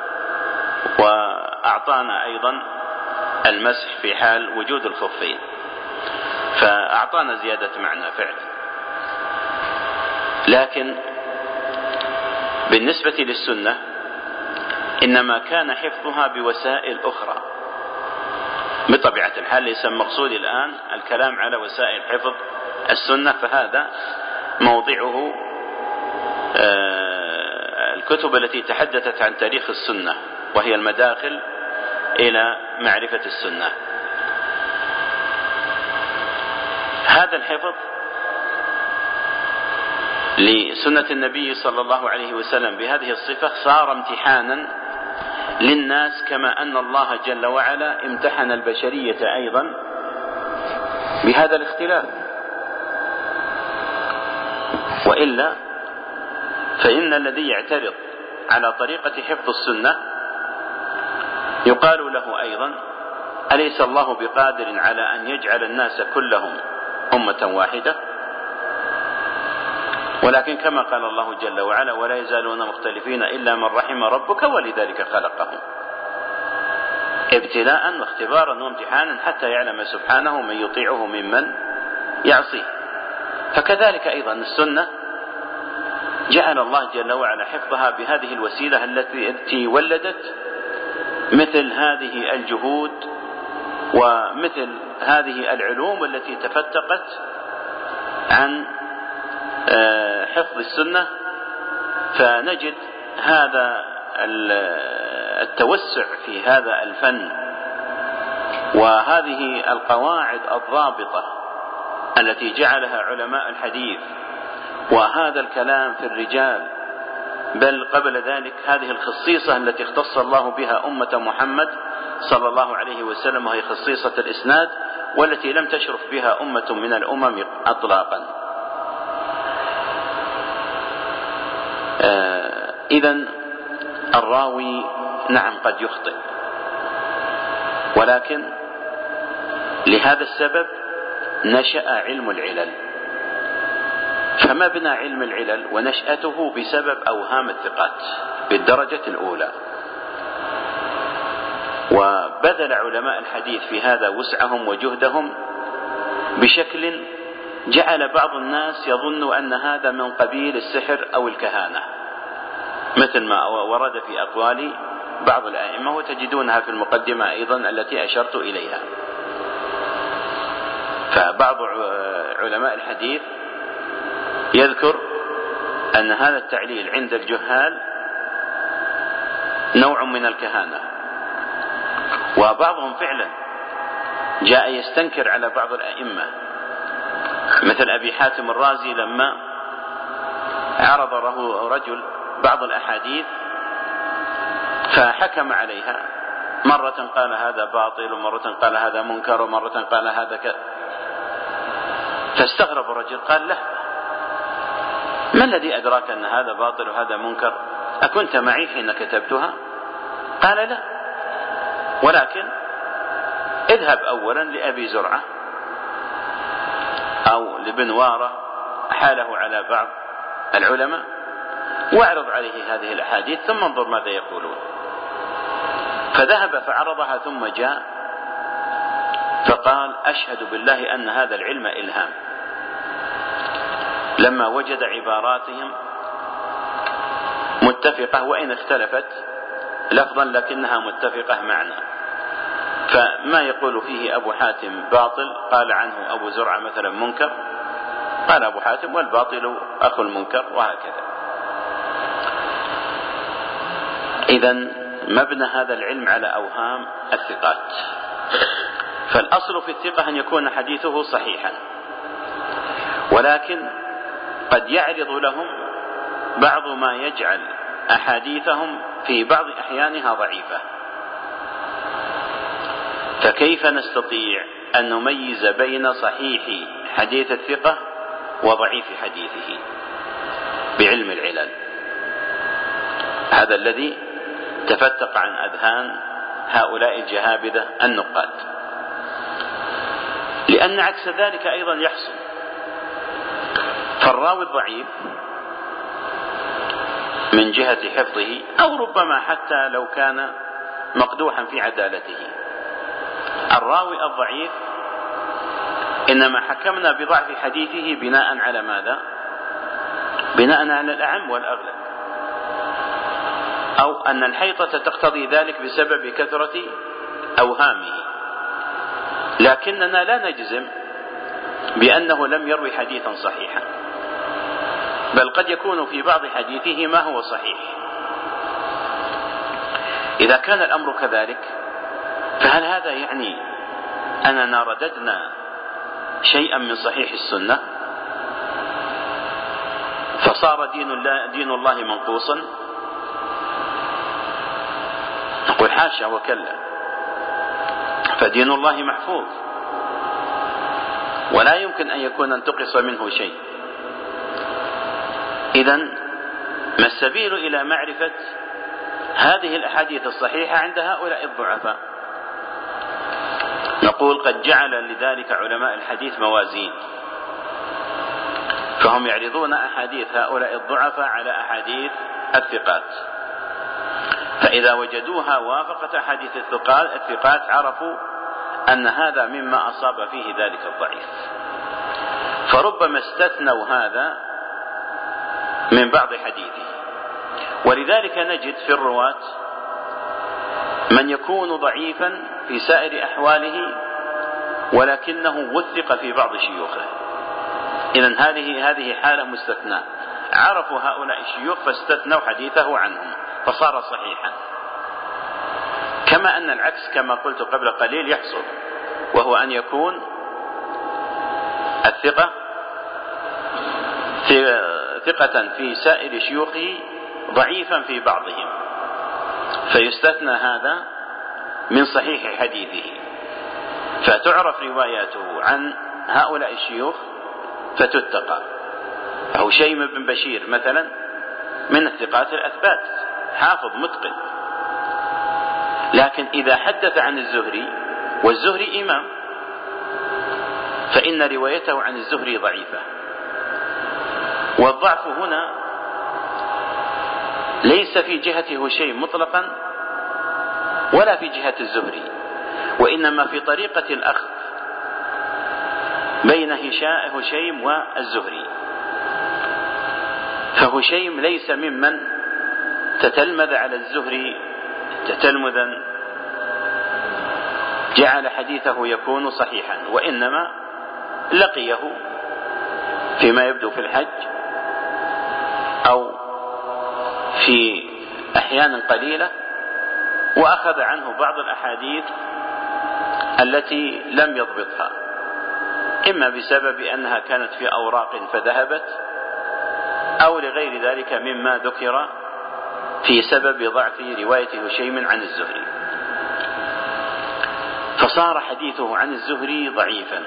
وأعطانا أيضا المسح في حال وجود الخفين، فأعطانا زيادة معنى فعلا. لكن بالنسبة للسنة إنما كان حفظها بوسائل أخرى بطبيعة الحال. ليس المقصود الآن الكلام على وسائل حفظ السنة، فهذا موضعه الكتب التي تحدثت عن تاريخ السنة، وهي المداخل إلى معرفة السنة. هذا الحفظ لسنة النبي صلى الله عليه وسلم بهذه الصفة صار امتحانا للناس، كما أن الله جل وعلا امتحن البشرية أيضا بهذا الاختلاف. وإلا فإن الذي يعترض على طريقة حفظ السنة يقال له أيضا: أليس الله بقادر على أن يجعل الناس كلهم أمة واحدة؟ ولكن كما قال الله جل وعلا: ولا يزالون مختلفين إلا من رحم ربك ولذلك خلقهم، ابتلاء واختبارا وامتحانا حتى يعلم سبحانه من يطيعه ممن يعصيه. فكذلك أيضا السنة جعل الله جل وعلا حفظها بهذه الوسيلة التي ولدت مثل هذه الجهود ومثل هذه العلوم التي تفتقت عن حفظ السنة. فنجد هذا التوسع في هذا الفن وهذه القواعد الضابطة التي جعلها علماء الحديث، وهذا الكلام في الرجال، بل قبل ذلك هذه الخصيصة التي اختص الله بها أمة محمد صلى الله عليه وسلم، وهي خصيصة الإسناد، والتي لم تشرف بها أمة من الأمم إطلاقا. إذن الراوي نعم قد يخطئ، ولكن لهذا السبب نشأ علم العلل، فمبنى علم العلل ونشأته بسبب أوهام الثقات بالدرجة الأولى. وبذل علماء الحديث في هذا وسعهم وجهدهم بشكل جعل بعض الناس يظن أن هذا من قبيل السحر أو الكهانة، مثل ما ورد في أقوال بعض الأئمة، وتجدونها في المقدمة أيضا التي أشرت إليها. فبعض علماء الحديث يذكر أن هذا التعليل عند الجهال نوع من الكهانة، وبعضهم فعلا جاء يستنكر على بعض الأئمة مثل أبي حاتم الرازي لما عرض له رجل بعض الأحاديث فحكم عليها، مرة قال هذا باطل ومرة قال هذا منكر ومرة قال هذا كذا، فاستغرب الرجل قال له ما الذي أدراك أن هذا باطل وهذا منكر؟ أكنت معي حين كتبتها؟ قال لا، ولكن اذهب أولا لأبي زرعة أو لبنوارة حاله على بعض العلماء واعرض عليه هذه الأحاديث ثم انظر ماذا يقولون. فذهب فعرضها ثم جاء فقال أشهد بالله أن هذا العلم إلهام، لما وجد عباراتهم متفقة وإن اختلفت لفظا لكنها متفقة معنى، فما يقول فيه أبو حاتم باطل قال عنه أبو زرعة مثلا منكر، قال أبو حاتم والباطل أخو المنكر، وهكذا. إذن مبنى هذا العلم على أوهام الثقات، فالأصل في الثقة أن يكون حديثه صحيحا، ولكن قد يعرض لهم بعض ما يجعل أحاديثهم في بعض أحيانها ضعيفة، فكيف نستطيع أن نميز بين صحيح حديث الثقة وضعيف حديثه بعلم العلل؟ هذا الذي تفتق عن أذهان هؤلاء الجهابذة النقاد، لأن عكس ذلك أيضا يحصل، فالراوي الضعيف من جهة حفظه أو ربما حتى لو كان مقدوحا في عدالته، الراوي الضعيف إنما حكمنا بضعف حديثه بناء على ماذا؟ بناء على الأعم والأغلب، أو أن الحيطة تقتضي ذلك بسبب كثرة أوهامه، لكننا لا نجزم بأنه لم يروي حديثا صحيحا، بل قد يكون في بعض حديثه ما هو صحيح. إذا كان الأمر كذلك فهل هذا يعني أننا رددنا شيئا من صحيح السنة فصار دين الله منقوصا؟ نقول حاشا وكلا، فدين الله محفوظ ولا يمكن أن يكون انتقص منه شيء. إذن ما السبيل إلى معرفة هذه الأحاديث الصحيحة عند هؤلاء الضعفاء؟ نقول قد جعل لذلك علماء الحديث موازين، فهم يعرضون أحاديث هؤلاء الضعفاء على أحاديث الثقات، فإذا وجدوها وافقت أحاديث الثقات عرفوا أن هذا مما أصاب فيه ذلك الضعيف، فربما استثنوا هذا من بعض حديثه. ولذلك نجد في الرواة من يكون ضعيفا في سائر أحواله ولكنه وثق في بعض شيوخه، إذن هذه حالة مستثناء، عرفوا هؤلاء الشيوخ فاستثنوا حديثه عنهم فصار صحيحا. كما أن العكس كما قلت قبل قليل يحصل، وهو أن يكون الثقة ثقة في سائر شيوخه ضعيفا في بعضهم، فيستثنى هذا من صحيح حديثه، فتعرف رواياته عن هؤلاء الشيوخ فتتقى. هشيم بن بشير مثلا من الثقات الأثبات، حافظ متقن، لكن إذا حدث عن الزهري والزهري إمام فإن روايته عن الزهري ضعيفة. والضعف هنا ليس في جهة هشيم مطلقا ولا في جهة الزهري، وإنما في طريقة الأخذ بين هشيم والزهري. فهشيم ليس ممن تتلمذ على الزهري تتلمذا جعل حديثه يكون صحيحا، وإنما لقيه فيما يبدو في الحج أو في أحيان قليلة وأخذ عنه بعض الأحاديث التي لم يضبطها، إما بسبب أنها كانت في أوراق فذهبت أو لغير ذلك مما ذكر في سبب ضعف رواية هشيم عن الزهري، فصار حديثه عن الزهري ضعيفا.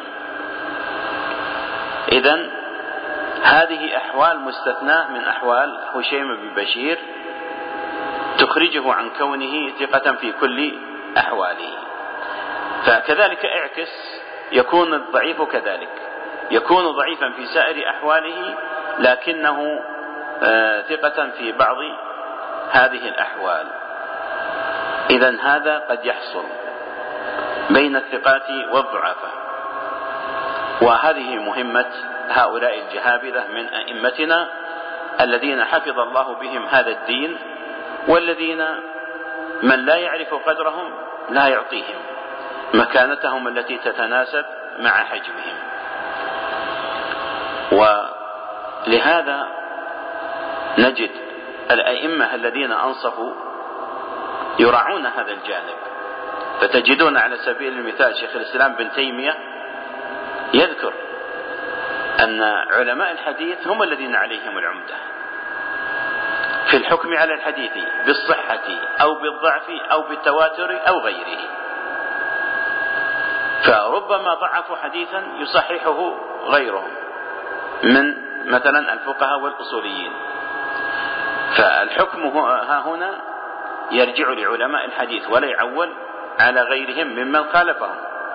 إذن هذه أحوال مستثناة من أحوال هشيم بن بشير تخرجه عن كونه ثقة في كل أحواله. فكذلك اعكس، يكون الضعيف كذلك، يكون ضعيفا في سائر أحواله لكنه ثقة في بعض هذه الأحوال. إذن هذا قد يحصل بين الثقات والضعفاء، وهذه مهمة هؤلاء الجهابذة من أئمتنا الذين حفظ الله بهم هذا الدين، والذين من لا يعرف قدرهم لا يعطيهم مكانتهم التي تتناسب مع حجمهم. ولهذا نجد الأئمة الذين أنصفوا يراعون هذا الجانب، فتجدون على سبيل المثال شيخ الإسلام بن تيمية يذكر أن علماء الحديث هم الذين عليهم العمدة في الحكم على الحديث بالصحة أو بالضعف أو بالتواتر أو غيره، فربما ضعفوا حديثا يصححه غيرهم من مثلا الفقهاء والأصوليين، فالحكم ها هنا يرجع لعلماء الحديث ولا يعول على غيرهم ممن خالفهم.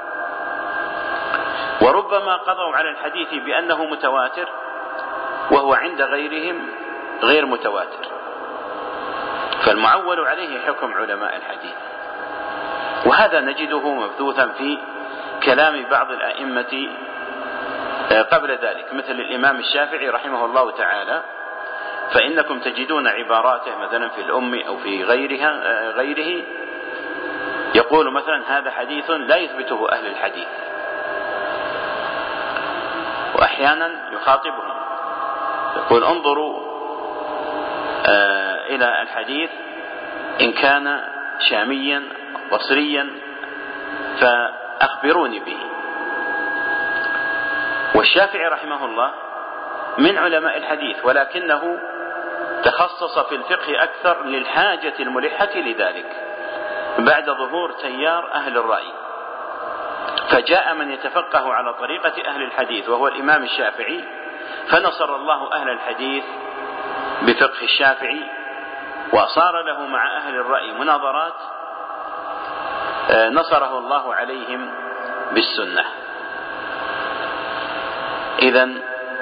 وربما قضوا على الحديث بأنه متواتر وهو عند غيرهم غير متواتر، فالمعول عليه حكم علماء الحديث. وهذا نجده مبثوثا في كلام بعض الأئمة قبل ذلك، مثل الإمام الشافعي رحمه الله تعالى، فإنكم تجدون عباراته مثلا في الأم أو في غيره يقول مثلا هذا حديث لا يثبته أهل الحديث، وأحيانا يخاطبهم يقول انظروا إلى الحديث إن كان شاميا بصريا فأخبروني به. والشافعي رحمه الله من علماء الحديث، ولكنه تخصص في الفقه أكثر للحاجة الملحة لذلك بعد ظهور تيار أهل الرأي، فجاء من يتفقه على طريقة أهل الحديث وهو الإمام الشافعي، فنصر الله أهل الحديث بفقه الشافعي، وصار له مع أهل الرأي مناظرات نصره الله عليهم بالسنة. إذن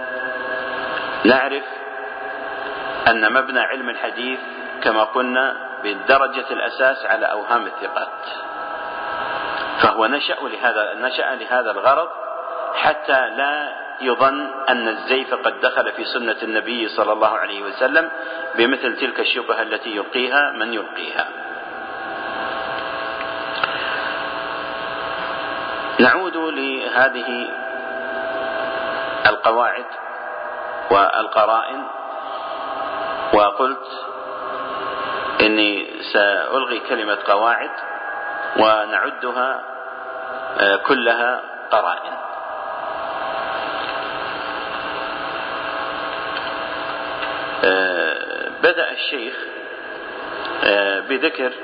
نعرف أن مبنى علم الحديث كما قلنا بالدرجة الأساس على أوهام الثقات، فهو نشأ لهذا الغرض حتى لا يظن أن الزيف قد دخل في سنة النبي صلى الله عليه وسلم بمثل تلك الشبهة التي يلقيها من يلقيها. نعود لهذه القواعد والقرائن، وقلت إني سألغي كلمة قواعد ونعدها كلها قرائن. بدأ الشيخ بذكر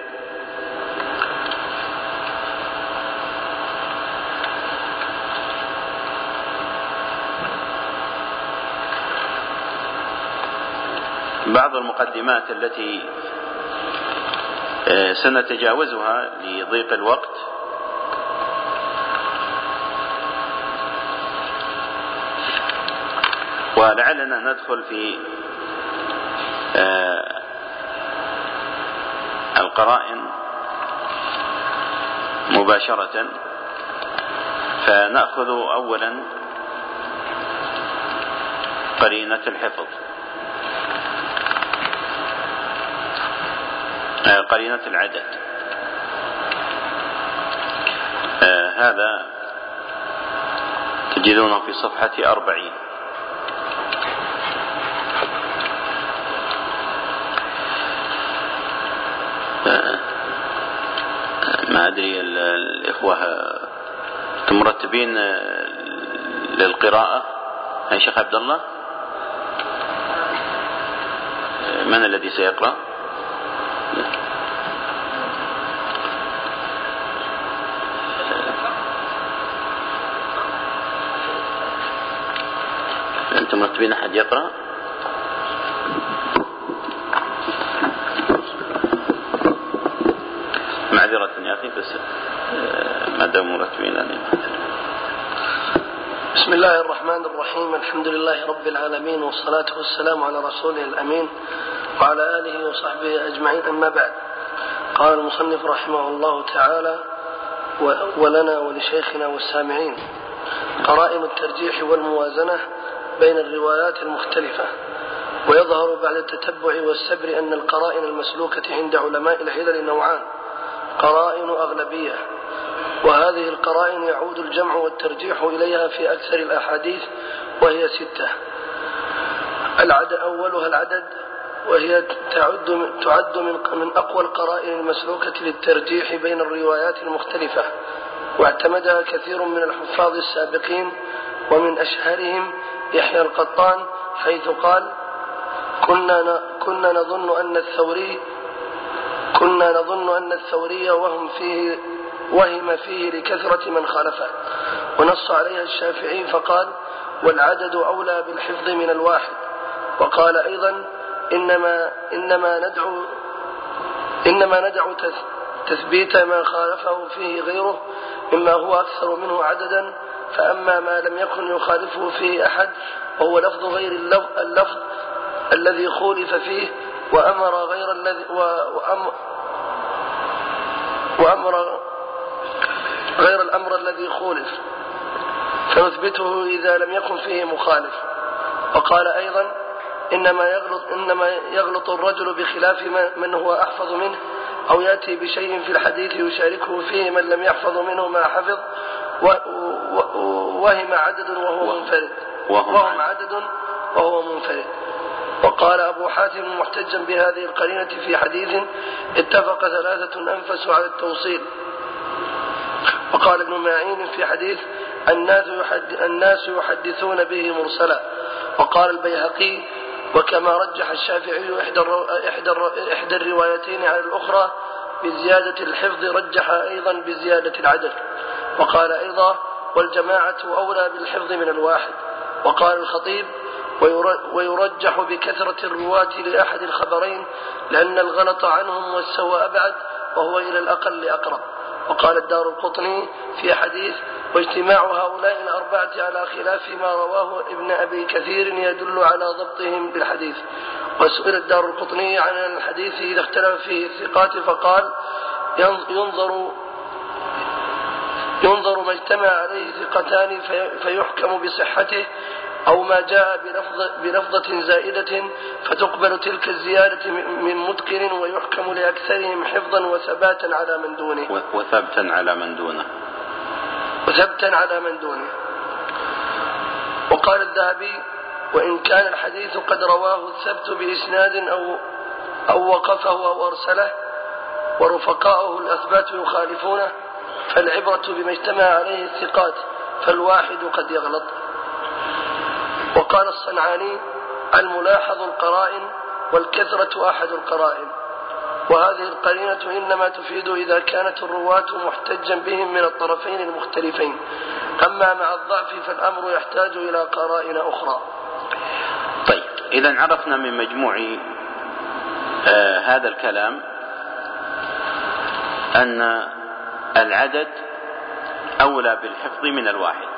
بعض المقدمات التي سنتجاوزها لضيق الوقت، ولعلنا ندخل في القرائن مباشرة. فنأخذ أولا قرينة الحفظ، قرينة العدد. هذا تجدونه في صفحة 40. ما أدري الإخوة مرتبين للقراءة يا شيخ عبد الله؟ من الذي سيقرأ؟ أنتم مرتبين أحد يقرأ؟ معذرة يا أخي بس ما دام مرتبين أن بسم الله الرحمن الرحيم. الحمد لله رب العالمين، والصلاة والسلام على رسوله الأمين وعلى آله وصحبه أجمعين، أما بعد. قال المصنف رحمه الله تعالى: ولنا ولشيخنا والسامعين قرائن الترجيح والموازنة بين الروايات المختلفة. ويظهر بعد التتبع والسبر أن القرائن المسلوكة عند علماء العلل نوعان: قرائن أغلبية، وهذه القرائن يعود الجمع والترجيح إليها في أكثر الأحاديث، وهي 6. أولها العدد، وهي تعد من أقوى القرائن المسلوكة للترجيح بين الروايات المختلفة، واعتمدها كثير من الحفاظ السابقين، ومن أشهرهم يحيى القطان، حيث قال: كنا نظن أن الثوري وهم فيه لكثرة من خالفه. ونص عليها الشافعي فقال: والعدد أولى بالحفظ من الواحد. وقال أيضا: إنما ندعو تثبيت ما خالفه فيه غيره مما هو أكثر منه عددا، فأما ما لم يكن يخالفه فيه أحد وهو لفظ غير اللفظ الذي خولف فيه، وأمر غير الأمر الذي خولف، فنثبته إذا لم يكن فيه مخالف. وقال أيضا: إنما يغلط الرجل بخلاف من هو أحفظ منه، أو يأتي بشيء في الحديث يشاركه فيه من لم يحفظ منه ما حفظ، وهم عدد وهو منفرد. وقال أبو حاتم محتجا بهذه القرينة في حديث: اتفق 3 أنفسوا على التوصيل. وقال ابن معين في حديث: الناس يحدثون به مرسلا. وقال البيهقي: وكما رجح الشافعي إحدى الروايتين على الأخرى بزيادة الحفظ، رجح أيضا بزيادة العدد. وقال أيضا: والجماعة أولى بالحفظ من الواحد. وقال الخطيب: ويرجح بكثرة الرواة لأحد الخبرين، لأن الغلط عنهم والسوء أبعد، وهو إلى الأقل أقرب. وقال الدارقطني في حديث: واجتماع هؤلاء الأربعة على خلاف ما رواه ابن أبي كثير يدل على ضبطهم بالحديث. وسئل الدارقطني عن الحديث إذا اختلف فيه الثقات فقال: ينظر ما اجتمع عليه ثقتان فيحكم بصحته، أو ما جاء بلفظة زائدة فتقبل تلك الزيادة من متقن، ويحكم لأكثرهم حفظا وثباتا على من دونه. وثبتا على من دونه. وقال الذهبي: وإن كان الحديث قد رواه الثبت بإسناد أو وقفه أو أرسله، ورفقاؤه الأثبات يخالفونه، فالعبرة بما اجتمع عليه الثقات، فالواحد قد يغلط. وقال الصنعاني: الملاحظ القرائن، والكثرة أحد القرائن. وهذه القرينة إنما تفيد إذا كانت الرواة محتجا بهم من الطرفين المختلفين، أما مع الضعف فالأمر يحتاج إلى قرائن أخرى. طيب، إذا عرفنا من مجموع هذا الكلام أن العدد أولى بالحفظ من الواحد،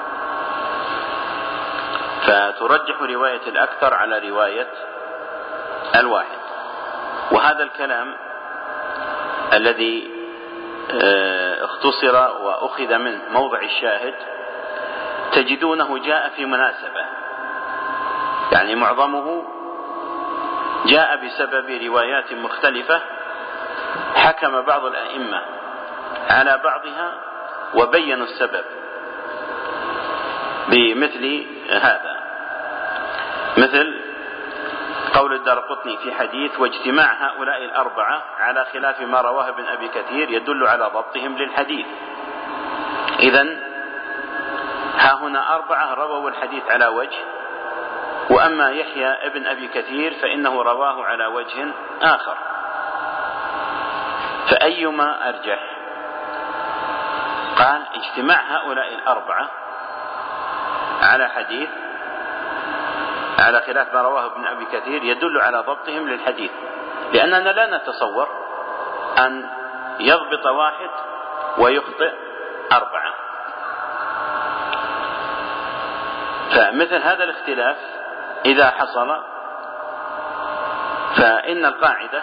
فترجح رواية الأكثر على رواية الواحد. وهذا الكلام الذي اختصر وأخذ منه موضع الشاهد تجدونه جاء في مناسبة، يعني معظمه جاء بسبب روايات مختلفة حكم بعض الأئمة على بعضها وبينوا السبب. بمثل هذا، مثل قول الدارقطني في حديث: واجتماع هؤلاء الأربعة على خلاف ما رواه ابن أبي كثير يدل على ضبطهم للحديث. إذن ها هنا 4 رووا الحديث على وجه، وأما يحيى ابن أبي كثير فإنه رواه على وجه آخر، فأيما أرجح؟ قال: اجتماع هؤلاء الأربعة على حديث على خلاف ما رواه ابن أبي كثير يدل على ضبطهم للحديث، لأننا لا نتصور أن يضبط واحد ويخطئ 4. فمثل هذا الاختلاف إذا حصل فإن القاعدة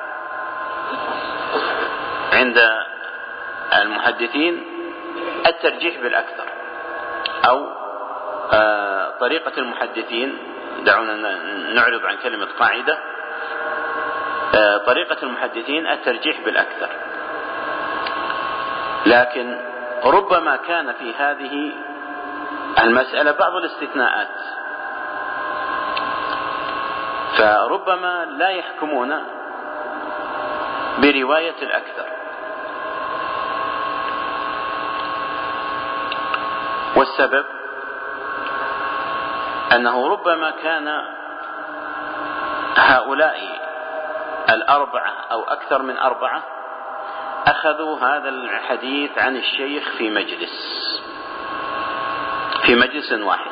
عند المحدثين الترجيح بالأكثر، أو طريقة المحدثين، دعونا نعرض عن كلمة قاعدة، طريقة المحدثين الترجيح بالأكثر. لكن ربما كان في هذه المسألة بعض الاستثناءات، فربما لا يحكمون برواية الأكثر، والسبب أنه ربما كان هؤلاء 4 أو أكثر من 4 أخذوا هذا الحديث عن الشيخ في مجلس واحد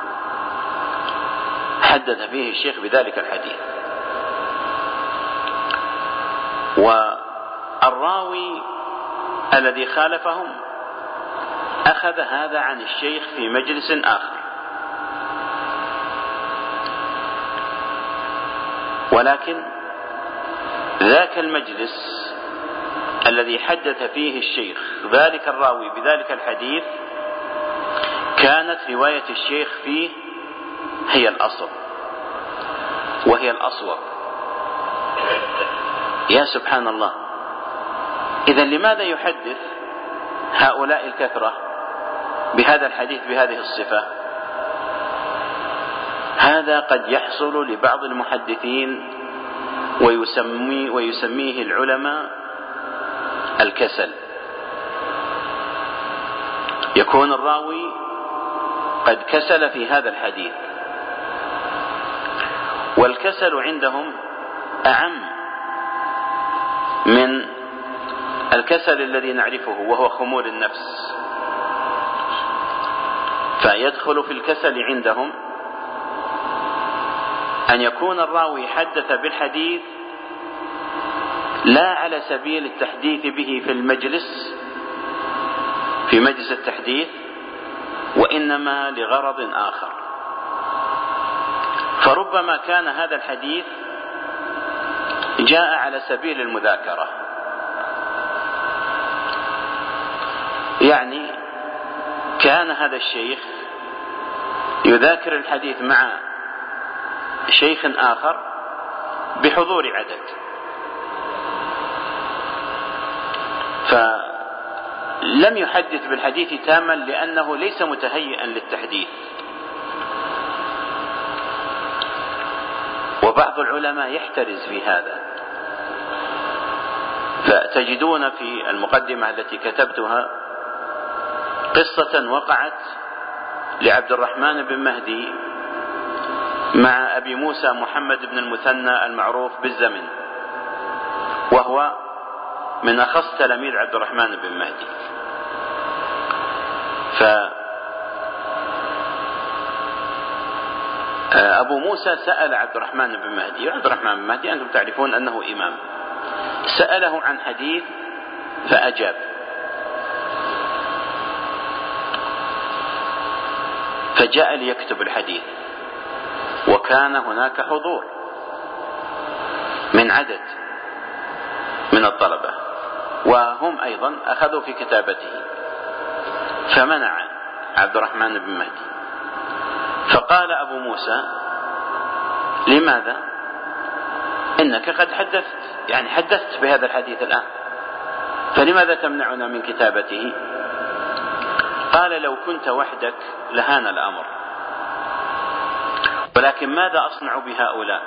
حدث فيه الشيخ بذلك الحديث، والراوي الذي خالفهم أخذ هذا عن الشيخ في مجلس آخر، ولكن ذاك المجلس الذي حدث فيه الشيخ ذلك الراوي بذلك الحديث كانت رواية الشيخ فيه هي الأصل وهي الأصوب. يا سبحان الله، إذن لماذا يحدث هؤلاء الكثرة بهذا الحديث بهذه الصفة؟ هذا قد يحصل لبعض المحدثين ويسميه العلماء الكسل. يكون الراوي قد كسل في هذا الحديث، والكسل عندهم أعم من الكسل الذي نعرفه وهو خمول النفس. فيدخل في الكسل عندهم أن يكون الراوي حدث بالحديث لا على سبيل التحديث به في مجلس التحديث، وإنما لغرض آخر. فربما كان هذا الحديث جاء على سبيل المذاكرة، يعني كان هذا الشيخ يذاكر الحديث مع شيخ آخر بحضور عدد، فلم يحدث بالحديث تاما لأنه ليس متهيئا للتحديث. وبعض العلماء يحترز في هذا، فتجدون في المقدمة التي كتبتها قصة وقعت لعبد الرحمن بن مهدي مع أبي موسى محمد بن المثنى المعروف بالزمن، وهو من أخص تلاميذ عبد الرحمن بن مهدي. فأبو موسى سأل عبد الرحمن بن مهدي، وعبد الرحمن بن مهدي أنتم تعرفون أنه إمام، سأله عن حديث فأجاب، فجاء ليكتب الحديث، وكان هناك حضور من عدد من الطلبة، وهم أيضا أخذوا في كتابته، فمنع عبد الرحمن بن مهدي. فقال أبو موسى: لماذا؟ إنك قد حدثت بهذا الحديث الآن، فلماذا تمنعنا من كتابته؟ قال لو كنت وحدك لهان الأمر، ولكن ماذا أصنع بهؤلاء؟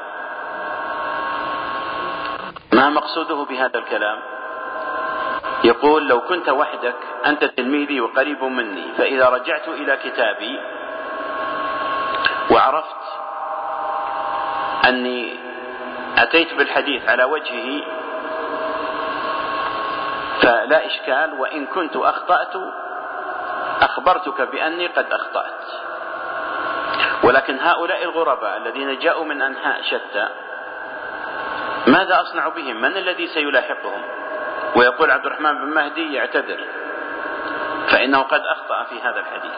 ما مقصوده بهذا الكلام؟ يقول لو كنت وحدك أنت تلميذي وقريب مني، فإذا رجعت إلى كتابي وعرفت أني أتيت بالحديث على وجهه فلا إشكال، وإن كنت أخطأت أخبرتك بأني قد أخطأت. ولكن هؤلاء الغرباء الذين جاءوا من أنحاء شتى ماذا أصنع بهم؟ من الذي سيلاحقهم؟ ويقول عبد الرحمن بن مهدي يعتذر فإنه قد أخطأ في هذا الحديث.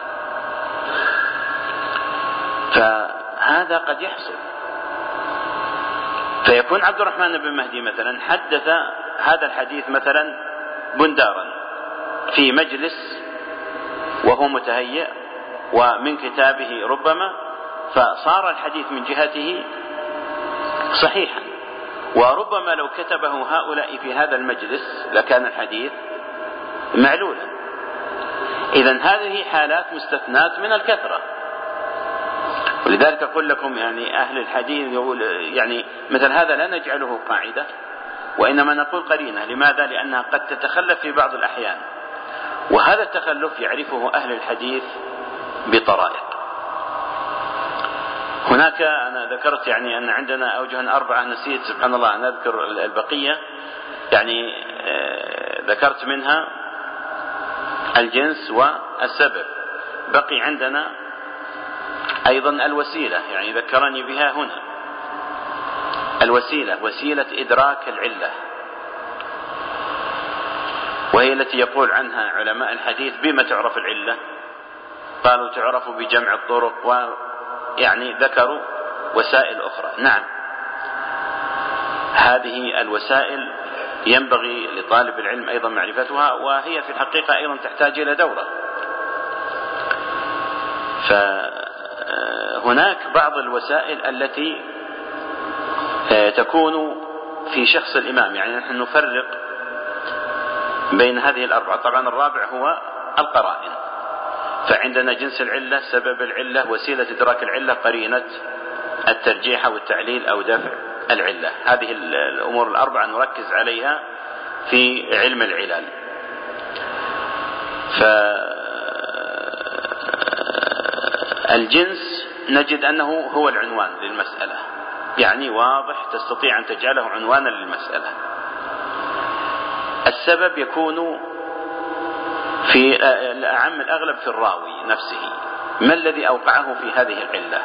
فهذا قد يحصل، فيكون عبد الرحمن بن مهدي مثلا حدث هذا الحديث مثلا بندارا في مجلس وهو متهيئ ومن كتابه ربما، فصار الحديث من جهته صحيحا، وربما لو كتبه هؤلاء في هذا المجلس لكان الحديث معلولا. إذن هذه حالات مستثنات من الكثرة، ولذلك أقول لكم يعني أهل الحديث يقول يعني مثل هذا لا نجعله قاعدة، وإنما نقول قرينة. لماذا؟ لأنها قد تتخلف في بعض الأحيان، وهذا التخلف يعرفه أهل الحديث بطرائق. هناك أنا ذكرت يعني أن عندنا أوجها 4، نسيت سبحان الله أن أذكر البقية، يعني ذكرت منها الجنس والسبب. بقي عندنا أيضا الوسيلة، يعني ذكرني بها هنا الوسيلة، وسيلة إدراك العلة، وهي التي يقول عنها علماء الحديث بما تعرف العلة؟ قالوا تعرف بجمع الطرق، ويعني ذكروا وسائل أخرى. نعم، هذه الوسائل ينبغي لطالب العلم أيضا معرفتها، وهي في الحقيقة أيضا تحتاج إلى دورة. فهناك بعض الوسائل التي تكون في شخص الإمام، يعني نحن نفرق بين هذه الأربعة. طبعا الرابع هو القرائن، فعندنا جنس العلة، سبب العلة، وسيلة إدراك العلة، قرينة الترجيح أو التعليل أو دفع العلة. هذه الأمور الأربعة نركز عليها في علم العلل. فالجنس نجد أنه هو العنوان للمسألة، يعني واضح تستطيع أن تجعله عنوانا للمسألة. السبب يكون في الأعم الأغلب في الراوي نفسه، ما الذي أوقعه في هذه العلة؟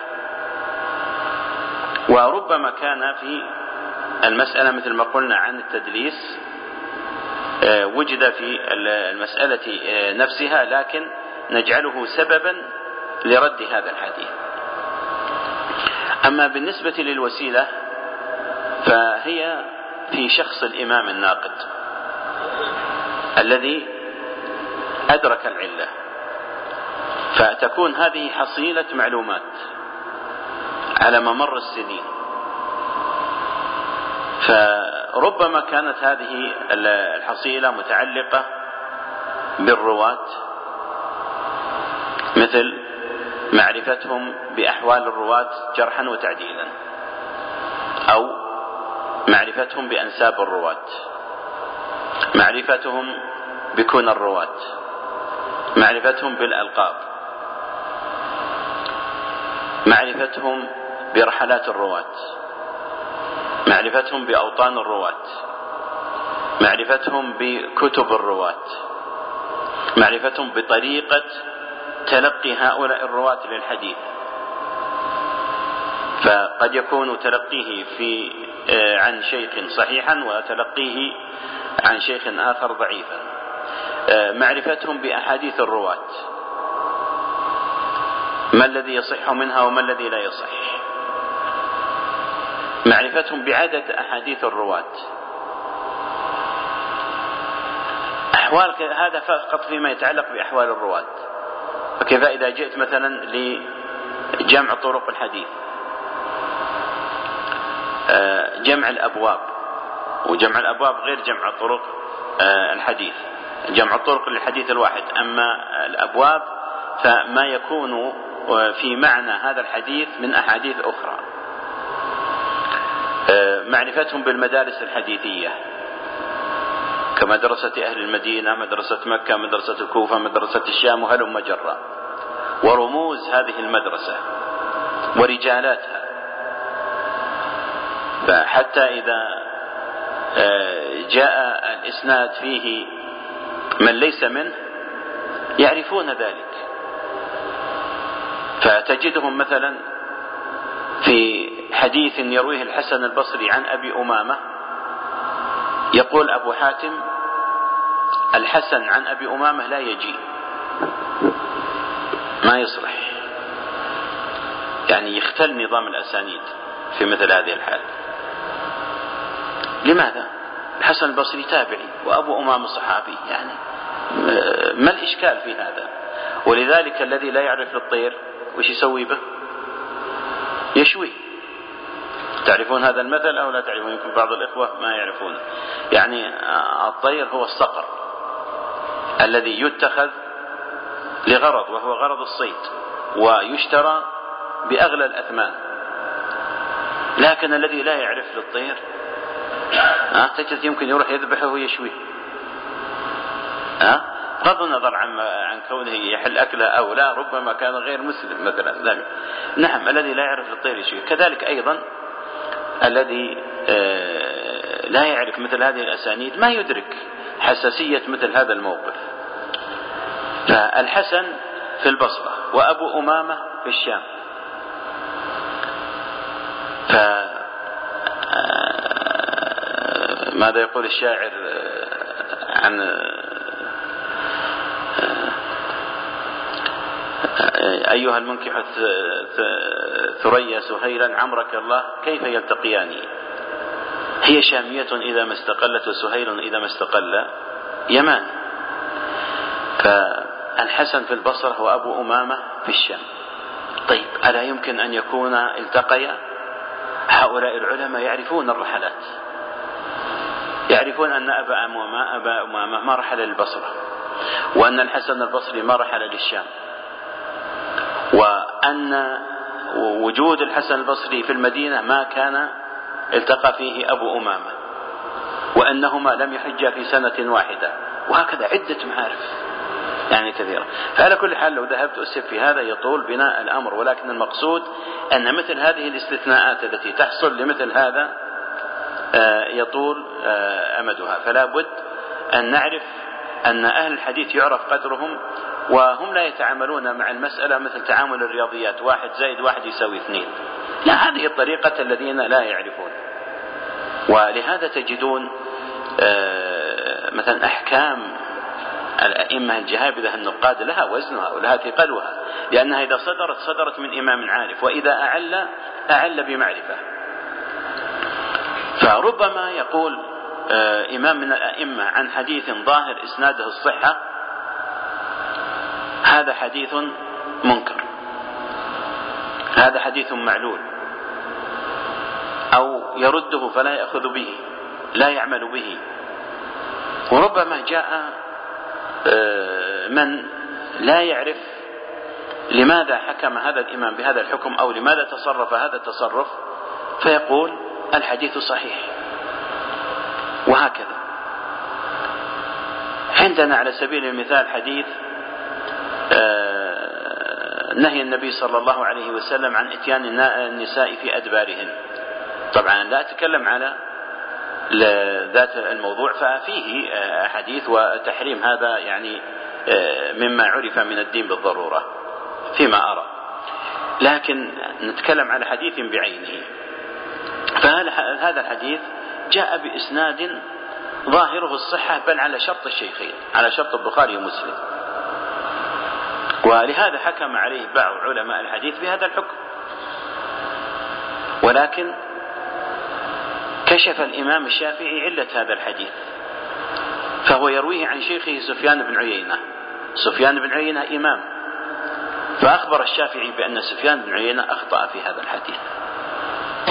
وربما كان في المسألة مثل ما قلنا عن التدليس وجد في المسألة نفسها، لكن نجعله سببا لرد هذا الحديث. أما بالنسبة للوسيلة فهي في شخص الإمام الناقد الذي أدرك العلة، فتكون هذه حصيلة معلومات على ممر السنين. فربما كانت هذه الحصيلة متعلقة بالرواة، مثل معرفتهم بأحوال الرواة جرحا وتعديلا، أو معرفتهم بأنساب الرواة، معرفتهم بكون الرواة، معرفتهم بالألقاب، معرفتهم برحلات الرواة، معرفتهم بأوطان الرواة، معرفتهم بكتب الرواة، معرفتهم بطريقة تلقي هؤلاء الرواة للحديث. فقد يكون تلقيه عن شيخ صحيحا وتلقيه عن شيخ آخر ضعيفا. معرفتهم بأحاديث الرواة، ما الذي يصح منها وما الذي لا يصح، معرفتهم بعدد أحاديث الرواة. أحوال هذا فقط فيما يتعلق بأحوال الرواة. فكيف إذا جئت مثلا لجمع طرق الحديث، جمع الأبواب، وجمع الأبواب غير جمع طرق الحديث، جمع الطرق للحديث الواحد. أما الأبواب فما يكون في معنى هذا الحديث من أحاديث أخرى. معرفتهم بالمدارس الحديثية كمدرسة أهل المدينة، مدرسة مكة، مدرسة الكوفة، مدرسة الشام، وهلم جرا، ورموز هذه المدرسة ورجالاتها، فحتى إذا جاء الإسناد فيه من ليس منه يعرفون ذلك. فتجدهم مثلا في حديث يرويه الحسن البصري عن أبي أمامة يقول أبو حاتم: الحسن عن أبي أمامة لا يجي، ما يصلح، يعني يختل نظام الأسانيد في مثل هذه الحال. لماذا؟ الحسن البصري تابعي وأبو أمامة صحابي، يعني ما الإشكال في هذا؟ ولذلك الذي لا يعرف الطير وش يسوي به؟ يشوي. تعرفون هذا المثل أو لا تعرفون؟ يمكن بعض الإخوة ما يعرفونه. يعني الطير هو الصقر الذي يتخذ لغرض، وهو غرض الصيد، ويشترى بأغلى الأثمان. لكن الذي لا يعرف للطير تجد يمكن يروح يذبحه ويشويه، بغض النظر عن كونه يحل أكله أو لا، ربما كان غير مسلم مثلا. نعم، الذي لا يعرف للطير يشويه. كذلك أيضا الذي لا يعرف مثل هذه الأسانيد ما يدرك حساسية مثل هذا الموقف. فالحسن في البصرة وأبو أمامة في الشام. ماذا يقول الشاعر عن أيها المنكح ثريا سهيلا عمرك الله كيف يلتقيان، هي شامية إذا ما استقلت وسهيل إذا ما استقل يمان. فالحسن في البصرة وأبو أمامة في الشام. طيب، ألا يمكن أن يكون التقيا؟ هؤلاء العلماء يعرفون الرحلات، يعرفون أن أبا أمامة ما رحل للبصرة، وأن الحسن البصري ما رحل للشام، وأن وجود الحسن البصري في المدينة ما كان التقى فيه أبو أمامة، وأنهما لم يحجا في سنة واحدة، وهكذا عدة معارف يعني كثيرة. فعلى كل حال لو ذهبت أسف في هذا يطول بناء الأمر، ولكن المقصود أن مثل هذه الاستثناءات التي تحصل لمثل هذا يطول أمدها. فلا بد أن نعرف أن أهل الحديث يعرف قدرهم، وهم لا يتعاملون مع المسألة مثل تعامل الرياضيات، 1 زائد 1 يساوي 2. لا، هذه الطريقة الذين لا يعرفون. ولهذا تجدون مثلا أحكام الأئمة الجهابذة النقاد لها وزنها ولها ثقلها، لأنها إذا صدرت من إمام عارف، وإذا أعل بمعرفة. فربما يقول إمام من الأئمة عن حديث ظاهر إسناده الصحة: هذا حديث منكر، هذا حديث معلول، أو يرده فلا يأخذ به، لا يعمل به. وربما جاء من لا يعرف لماذا حكم هذا الإمام بهذا الحكم، أو لماذا تصرف هذا التصرف، فيقول الحديث صحيح. وهكذا عندنا على سبيل المثال حديث نهي النبي صلى الله عليه وسلم عن إتيان النساء في أدبارهن. طبعا لا أتكلم على ذات الموضوع، ففيه حديث وتحريم هذا يعني مما عرف من الدين بالضرورة فيما أرى، لكن نتكلم على حديث بعينه. فهذا الحديث جاء بإسناد ظاهره الصحة، بل على شرط الشيخين، على شرط البخاري ومسلم، ولهذا حكم عليه بعض علماء الحديث بهذا الحكم. ولكن كشف الإمام الشافعي علة هذا الحديث، فهو يرويه عن شيخه سفيان بن عيينة. سفيان بن عيينة إمام، فأخبر الشافعي بأن سفيان بن عيينة أخطأ في هذا الحديث.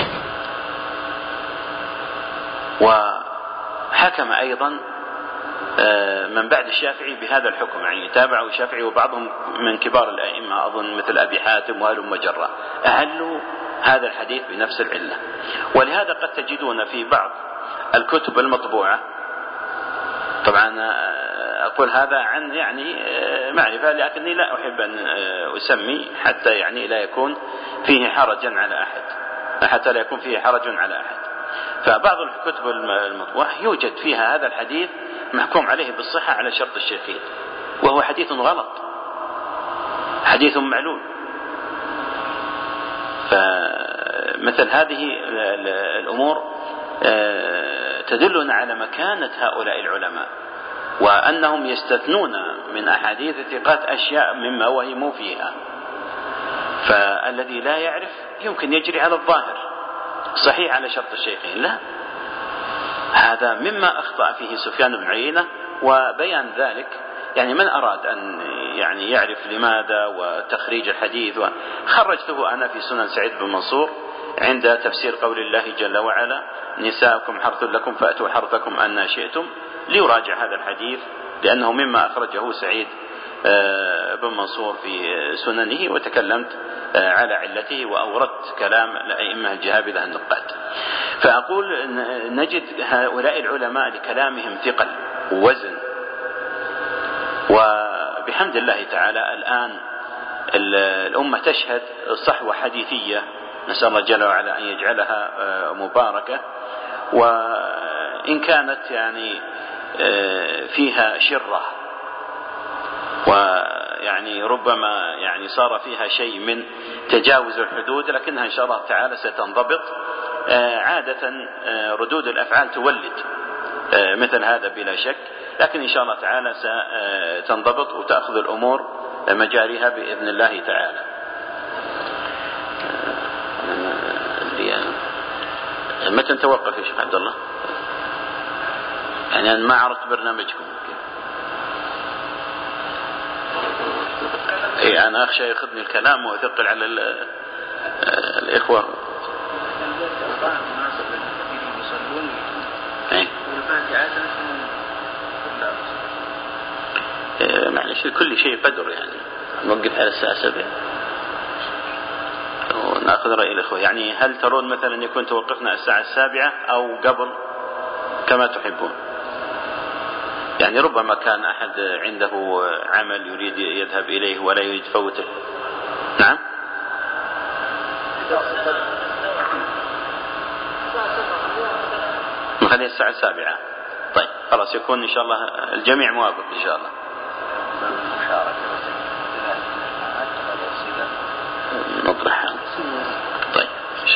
وحكم أيضا من بعد الشافعي بهذا الحكم، يعني تابعوا الشافعي وبعضهم من كبار الأئمة أظن مثل أبي حاتم وهلم جرة أعلوا هذا الحديث بنفس العلة. ولهذا قد تجدون في بعض الكتب المطبوعة، طبعا أقول هذا عن يعني معرفة، لكني لا أحب أن أسمي حتى يعني لا يكون فيه حرجا على أحد، حتى لا يكون فيه حرج على أحد. فبعض الكتب المطبوعة يوجد فيها هذا الحديث محكوم عليه بالصحة على شرط الشيخين، وهو حديث غلط، حديث معلول. فمثل هذه الأمور تدلنا على مكانة هؤلاء العلماء، وأنهم يستثنون من أحاديث الثقات أشياء مما وهموا فيها. فالذي لا يعرف يمكن يجري على الظاهر صحيح على شرط الشيخين، لا، هذا مما أخطأ فيه سفيان بن عيينة. وبيان ذلك يعني من أراد أن يعني يعرف لماذا وتخريج الحديث، وخرجته أنا في سنن سعيد بن منصور عند تفسير قول الله جل وعلا نساؤكم حرث لكم فأتوا حرثكم أن شئتم، ليراجع هذا الحديث لأنه مما أخرجه سعيد بن منصور في سننه، وتكلمت على علته وأوردت كلام الأئمة الجهابذة النقاد. فأقول نجد هؤلاء العلماء لكلامهم ثقل ووزن، وبحمد الله تعالى الآن الأمة تشهد صحوة حديثية، نسأل الله جل وعلا أن يجعلها مباركة، وإن كانت يعني فيها شرة ويعني ربما يعني صار فيها شيء من تجاوز الحدود، لكنها إن شاء الله تعالى ستنضبط. عادة ردود الأفعال تولد مثل هذا بلا شك، لكن إن شاء الله تعالى ستنضبط وتأخذ الأمور مجاريها بإذن الله تعالى. متى نتوقف يا شيخ عبد الله؟ يعني أنا ما عرفت برنامجكم. أنا أخشى يأخذني الكلام وأثقل على الإخوة. معلش كل شيء قدر، يعني نوقف على الساعة 7 ونأخذ رأي الإخوة. يعني هل ترون مثلا يكون توقفنا الساعة 7 أو قبل كما تحبون؟ يعني ربما كان أحد عنده عمل يريد يذهب إليه ولا يريد فوته. نعم، نخليها الساعة 7. طيب خلاص، يكون إن شاء الله الجميع موافق إن شاء الله. نطرحها. طيب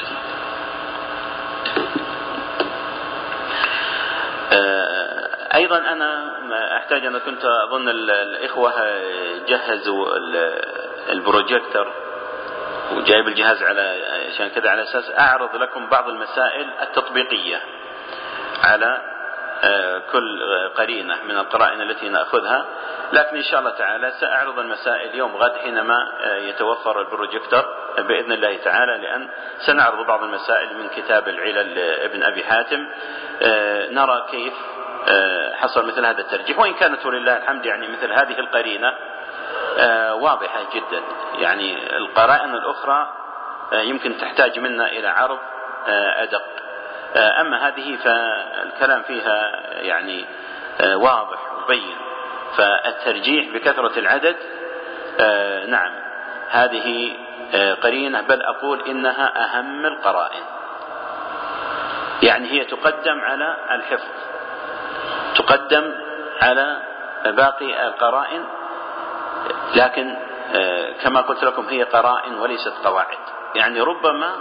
أيضا أنا أحتاج، أنا كنت أظن الإخوة جهزوا البروجيكتور وجايب الجهاز عشان كذا، على أساس أعرض لكم بعض المسائل التطبيقية على كل قرينة من القرائن التي نأخذها. لكن إن شاء الله تعالى سأعرض المسائل يوم غد حينما يتوفر البروجيكتور بإذن الله تعالى، لأن سنعرض بعض المسائل من كتاب العلل ابن أبي حاتم، نرى كيف حصل مثل هذا الترجيح. وإن كانت ولله الحمد يعني مثل هذه القرينة واضحة جدا، يعني القرائن الأخرى يمكن تحتاج منا إلى عرض أدق، أما هذه فالكلام فيها يعني واضح وبين. فالترجيح بكثرة العدد نعم هذه قرينة، بل أقول إنها أهم القرائن، يعني هي تقدم على الحفظ، تقدم على باقي القرائن، لكن كما قلت لكم هي قرائن وليست قواعد. يعني ربما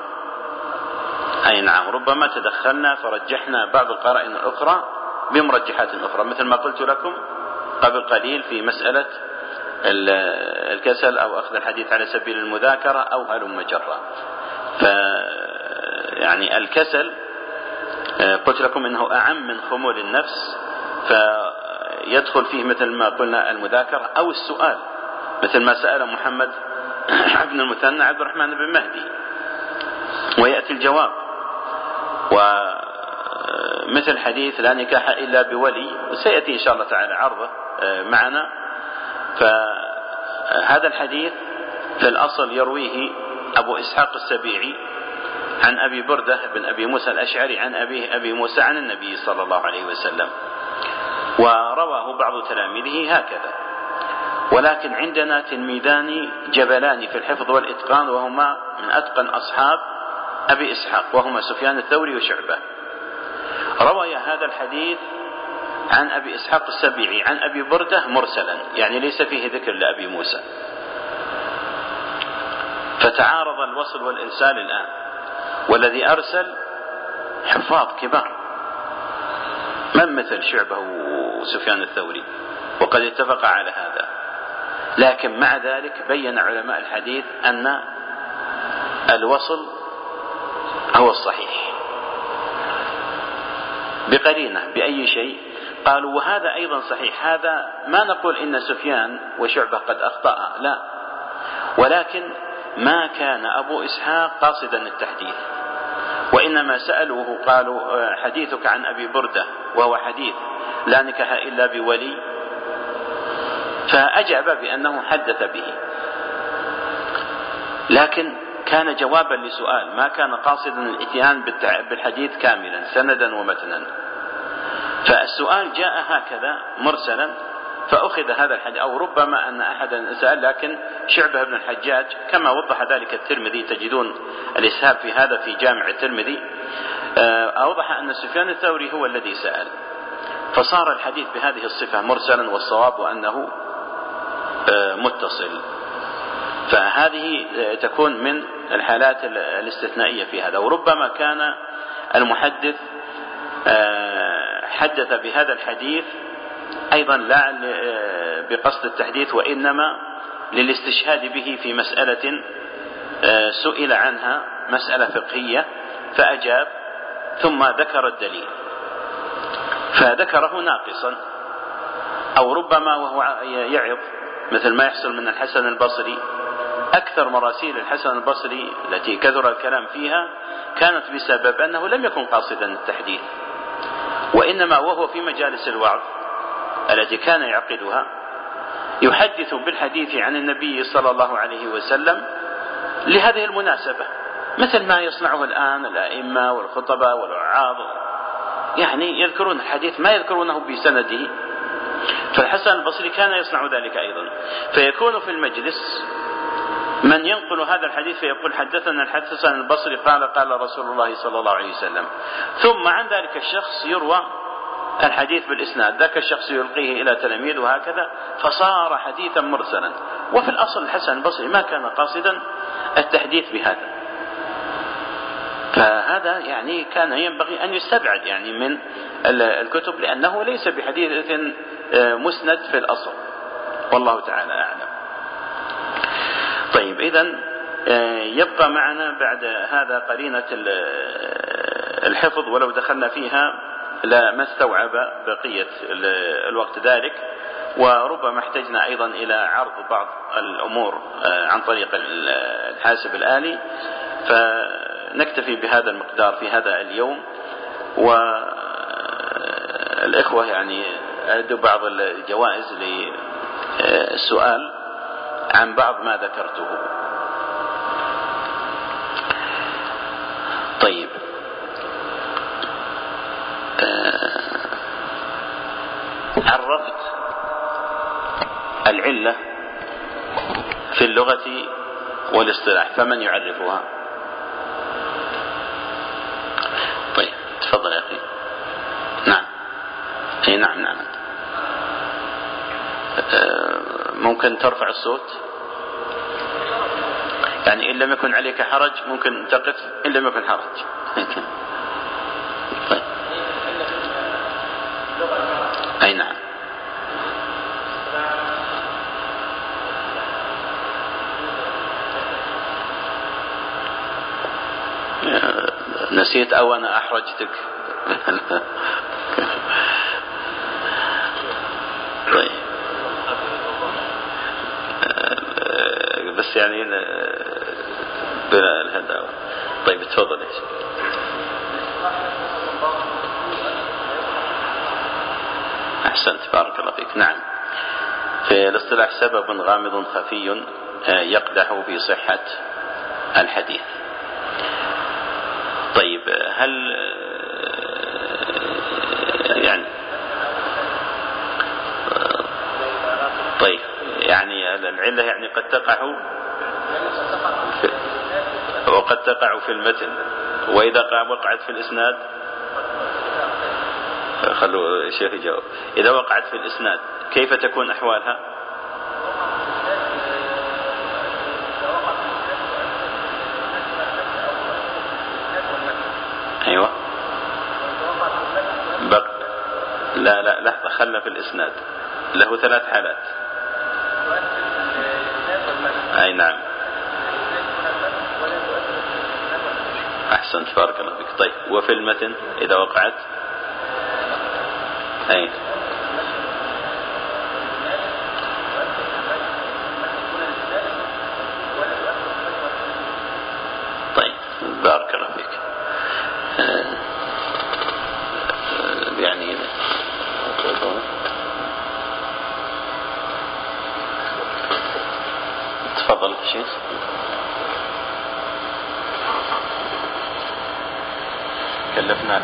ربما تدخلنا فرجحنا بعض القرائن الأخرى بمرجحات أخرى، مثل ما قلت لكم قبل قليل في مسألة الكسل أو أخذ الحديث على سبيل المذاكرة أو هلم جرا. يعني الكسل قلت لكم إنه أعم من خمول النفس، فيدخل فيه مثل ما قلنا المذاكرة أو السؤال، مثل ما سأل محمد بن المثنى عبد الرحمن بن مهدي ويأتي الجواب. ومثل مثل حديث لا نكاح إلا بولي، وسيأتي إن شاء الله تعالى عرضه معنا. فهذا الحديث في الأصل يرويه أبو إسحاق السبيعي عن أبي بردة بن أبي موسى الأشعري عن أبي موسى عن النبي صلى الله عليه وسلم، ورواه بعض تلاميذه هكذا. ولكن عندنا تلميذان جبلان في الحفظ والإتقان، وهما من أتقن أصحاب أبي إسحاق، وهما سفيان الثوري وشعبة. روي هذا الحديث عن أبي إسحاق السبيعي عن أبي بردة مرسلا، يعني ليس فيه ذكر لأبي موسى، فتعارض الوصل والإرسال الآن. والذي أرسل حفاظ كبار من مثل شعبة وسفيان الثوري، وقد اتفق على هذا. لكن مع ذلك بين علماء الحديث أن الوصل هو الصحيح بقرينة. بأي شيء؟ قالوا وهذا أيضا صحيح. هذا ما نقول إن سفيان وشعبة قد أخطأ، لا، ولكن ما كان أبو إسحاق قاصدا التحديث، وإنما سألوه قالوا حديثك عن أبي بردة وهو حديث لا نكاح إلا بولي، فأجاب بأنه حدث به، لكن كان جوابا لسؤال، ما كان قاصدا الاتيان بالحديث كاملا سندا ومتنا. فالسؤال جاء هكذا مرسلا، فأخذ هذا الحديث. أو ربما أن أحدا سأل، لكن شعبة بن الحجاج كما وضح ذلك الترمذي، تجدون الإسهاب في هذا في جامع الترمذي، أوضح أن سفيان الثوري هو الذي سأل، فصار الحديث بهذه الصفة مرسلا، والصواب أنه متصل. فهذه تكون من الحالات الاستثنائية في هذا. وربما كان المحدث حدث بهذا الحديث أيضا لا بقصد التحديث، وإنما للاستشهاد به في مسألة سئل عنها، مسألة فقهية، فأجاب ثم ذكر الدليل فذكره ناقصا. أو ربما وهو يعظ، مثل ما يحصل من الحسن البصري. أكثر مراسيل الحسن البصري التي كثر الكلام فيها كانت بسبب أنه لم يكن قاصدا التحديث، وإنما وهو في مجالس الوعظ التي كان يعقدها يحدث بالحديث عن النبي صلى الله عليه وسلم لهذه المناسبة، مثل ما يصنعه الآن الأئمة والخطباء والوعاظ، يعني يذكرون الحديث ما يذكرونه بسنده. فالحسن البصري كان يصنع ذلك أيضا، فيكون في المجلس من ينقل هذا الحديث فيقول حدثنا الحسن البصري قال قال رسول الله صلى الله عليه وسلم، ثم عن ذلك الشخص يروى الحديث بالإسناد، ذاك الشخص يلقيه إلى تلاميذ وهكذا، فصار حديثا مرسلا. وفي الأصل الحسن البصري ما كان قاصدا التحديث بهذا، فهذا يعني كان ينبغي أن يستبعد يعني من الكتب، لأنه ليس بحديث مسند في الأصل، والله تعالى أعلم. طيب، إذن يبقى معنا بعد هذا قرينة الحفظ، ولو دخلنا فيها لا ما استوعب بقية الوقت ذلك، وربما احتجنا أيضا إلى عرض بعض الأمور عن طريق الحاسب الآلي، فنكتفي بهذا المقدار في هذا اليوم. والإخوة يعني أعدوا بعض الجوائز للسؤال عن بعض ما ذكرته. طيب، عرفت العلة في اللغة والاصطلاح، فمن يعرفها؟ طيب، تفضل يا أخي. نعم، أي نعم. ممكن ترفع الصوت، يعني إن لم يكن عليك حرج ممكن تقف، إن لم يكن حرج. طيب. أي نعم. نسيت أو أنا أحرجتك؟ طيب، بس يعني بلا الهداوة. طيب، تفضل يا شيخ. أحسنت بارك الله فيك. نعم، في الاصطلاح سبب غامض خفي يقدح في صحة الحديث. طيب هل يعني طيب يعني العلة يعني قد تقع وقد تقع في المتن، وإذا وقعت في الإسناد خلوا الشيخ يجاوب. إذا وقعت في الإسناد كيف تكون أحوالها؟ أيوة لا لحظة، خلنا في الإسناد له 3 حالات. أي نعم أحسنت بارك الله فيك. طيب وفي المتن إذا وقعت أي طيب بارك الله فيك. يعني تفضل شيخ. كلفناك.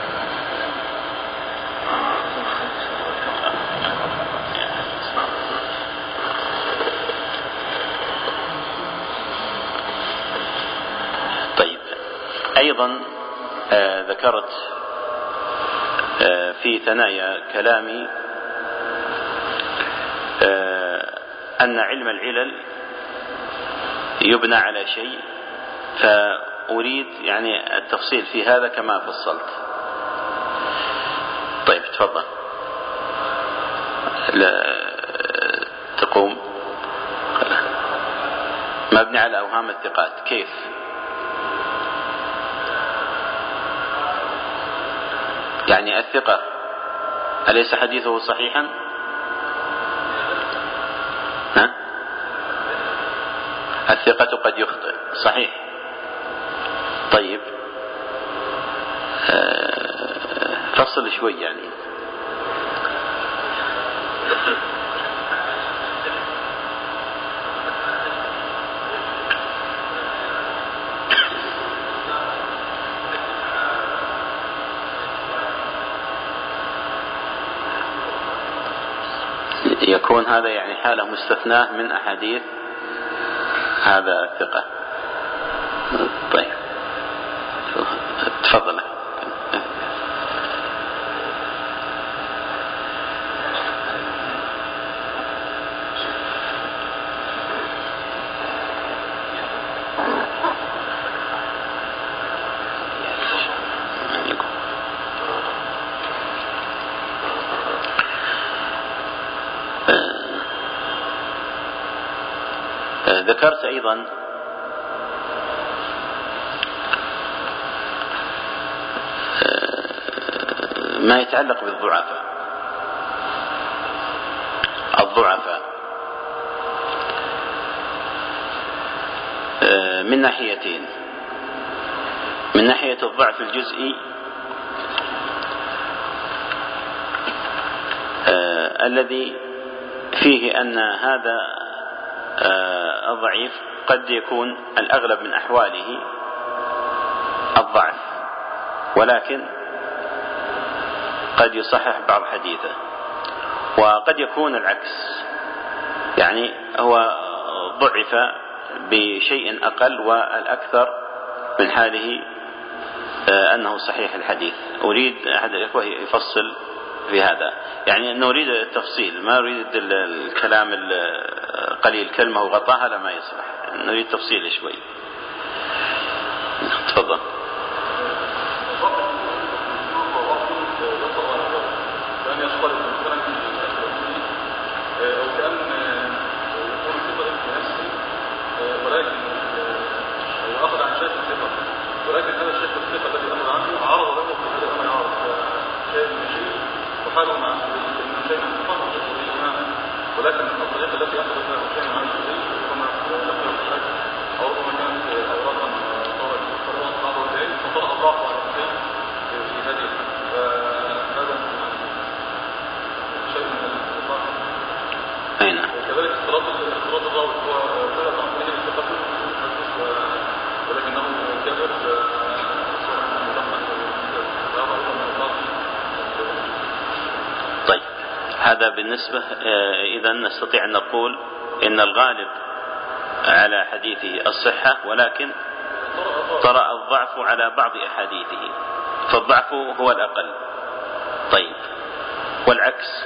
طيب أيضا ذكرت في ثنايا كلامي أن علم العلل يبنى على شيء، فأريد يعني التفصيل في هذا كما فصلت. طيب تفضل. لا تقوم مبني على أوهام الثقات. كيف؟ يعني الثقة أليس حديثه صحيحا؟ ها؟ الثقة قد يخطئ صحيح. طيب فصل شوي يعني. يكون هذا يعني حالة مستثناة من أحاديث هذا الثقة. طيب تفضل. ذكرت أيضا ما يتعلق بالضعفاء. الضعفاء من ناحيتين: من ناحية الضعف الجزئي الذي فيه أن هذا الضعيف قد يكون الأغلب من أحواله الضعف، ولكن قد يصحح بعض حديثه. وقد يكون العكس، يعني هو ضعف بشيء أقل والأكثر من حاله أنه صحيح الحديث. أريد أحد الإخوة يفصل في هذا، يعني نريد التفصيل، ما نريد الكلام القليل، كلمة وغطاها لا ما يصلح، نريد تفصيل شوي. تفضل. ولكن هذا الشيخ الثقة الذي أمر عنه عرض له في هذا الأمر عرض شيء من شيء وحاله مع إنه شيء من الثقة تماما، ولكن الطريقة التي أخذ بها شيء عن الشيء ربما لقي الشك أو ربما كانت أوراقا طارئة بعض هذا بالنسبة. إذا نستطيع أن نقول إن الغالب على حديثه الصحة، ولكن طرأ الضعف على بعض أحاديثه، فالضعف هو الأقل. طيب، والعكس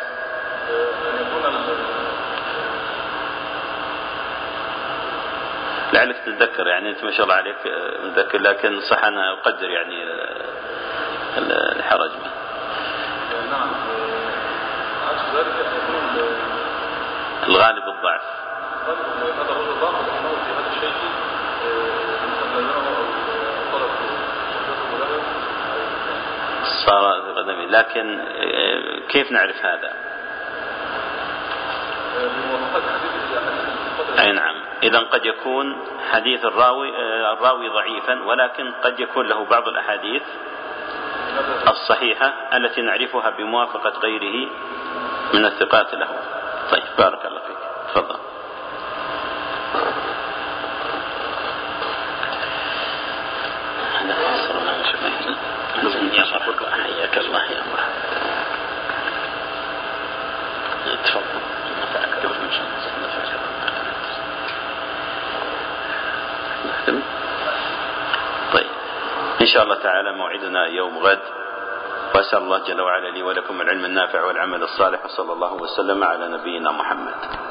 لعلك تتذكر، يعني أنت ما شاء الله عليك متذكر، لكن صح أنا أقدر يعني الحرج منه. نعم، عكس ذلك يكون الغالب الضعف. هذا الرجل ضعف لأنه في هذا الشيء صار في قدمه، لكن كيف نعرف هذا؟ أي نعم. إذا قد يكون حديث الراوي ضعيفا، ولكن قد يكون له بعض الأحاديث الصحيحة التي نعرفها بموافقة غيره من الثقات له. طيب، بارك الله فيك، تفضل. حياك الله يا مرحبا. تفضل. طيب، إن شاء الله تعالى موعدنا يوم غد، وأسأل الله جل وعلا لي ولكم العلم النافع والعمل الصالح، وصلى الله وسلم على نبينا محمد.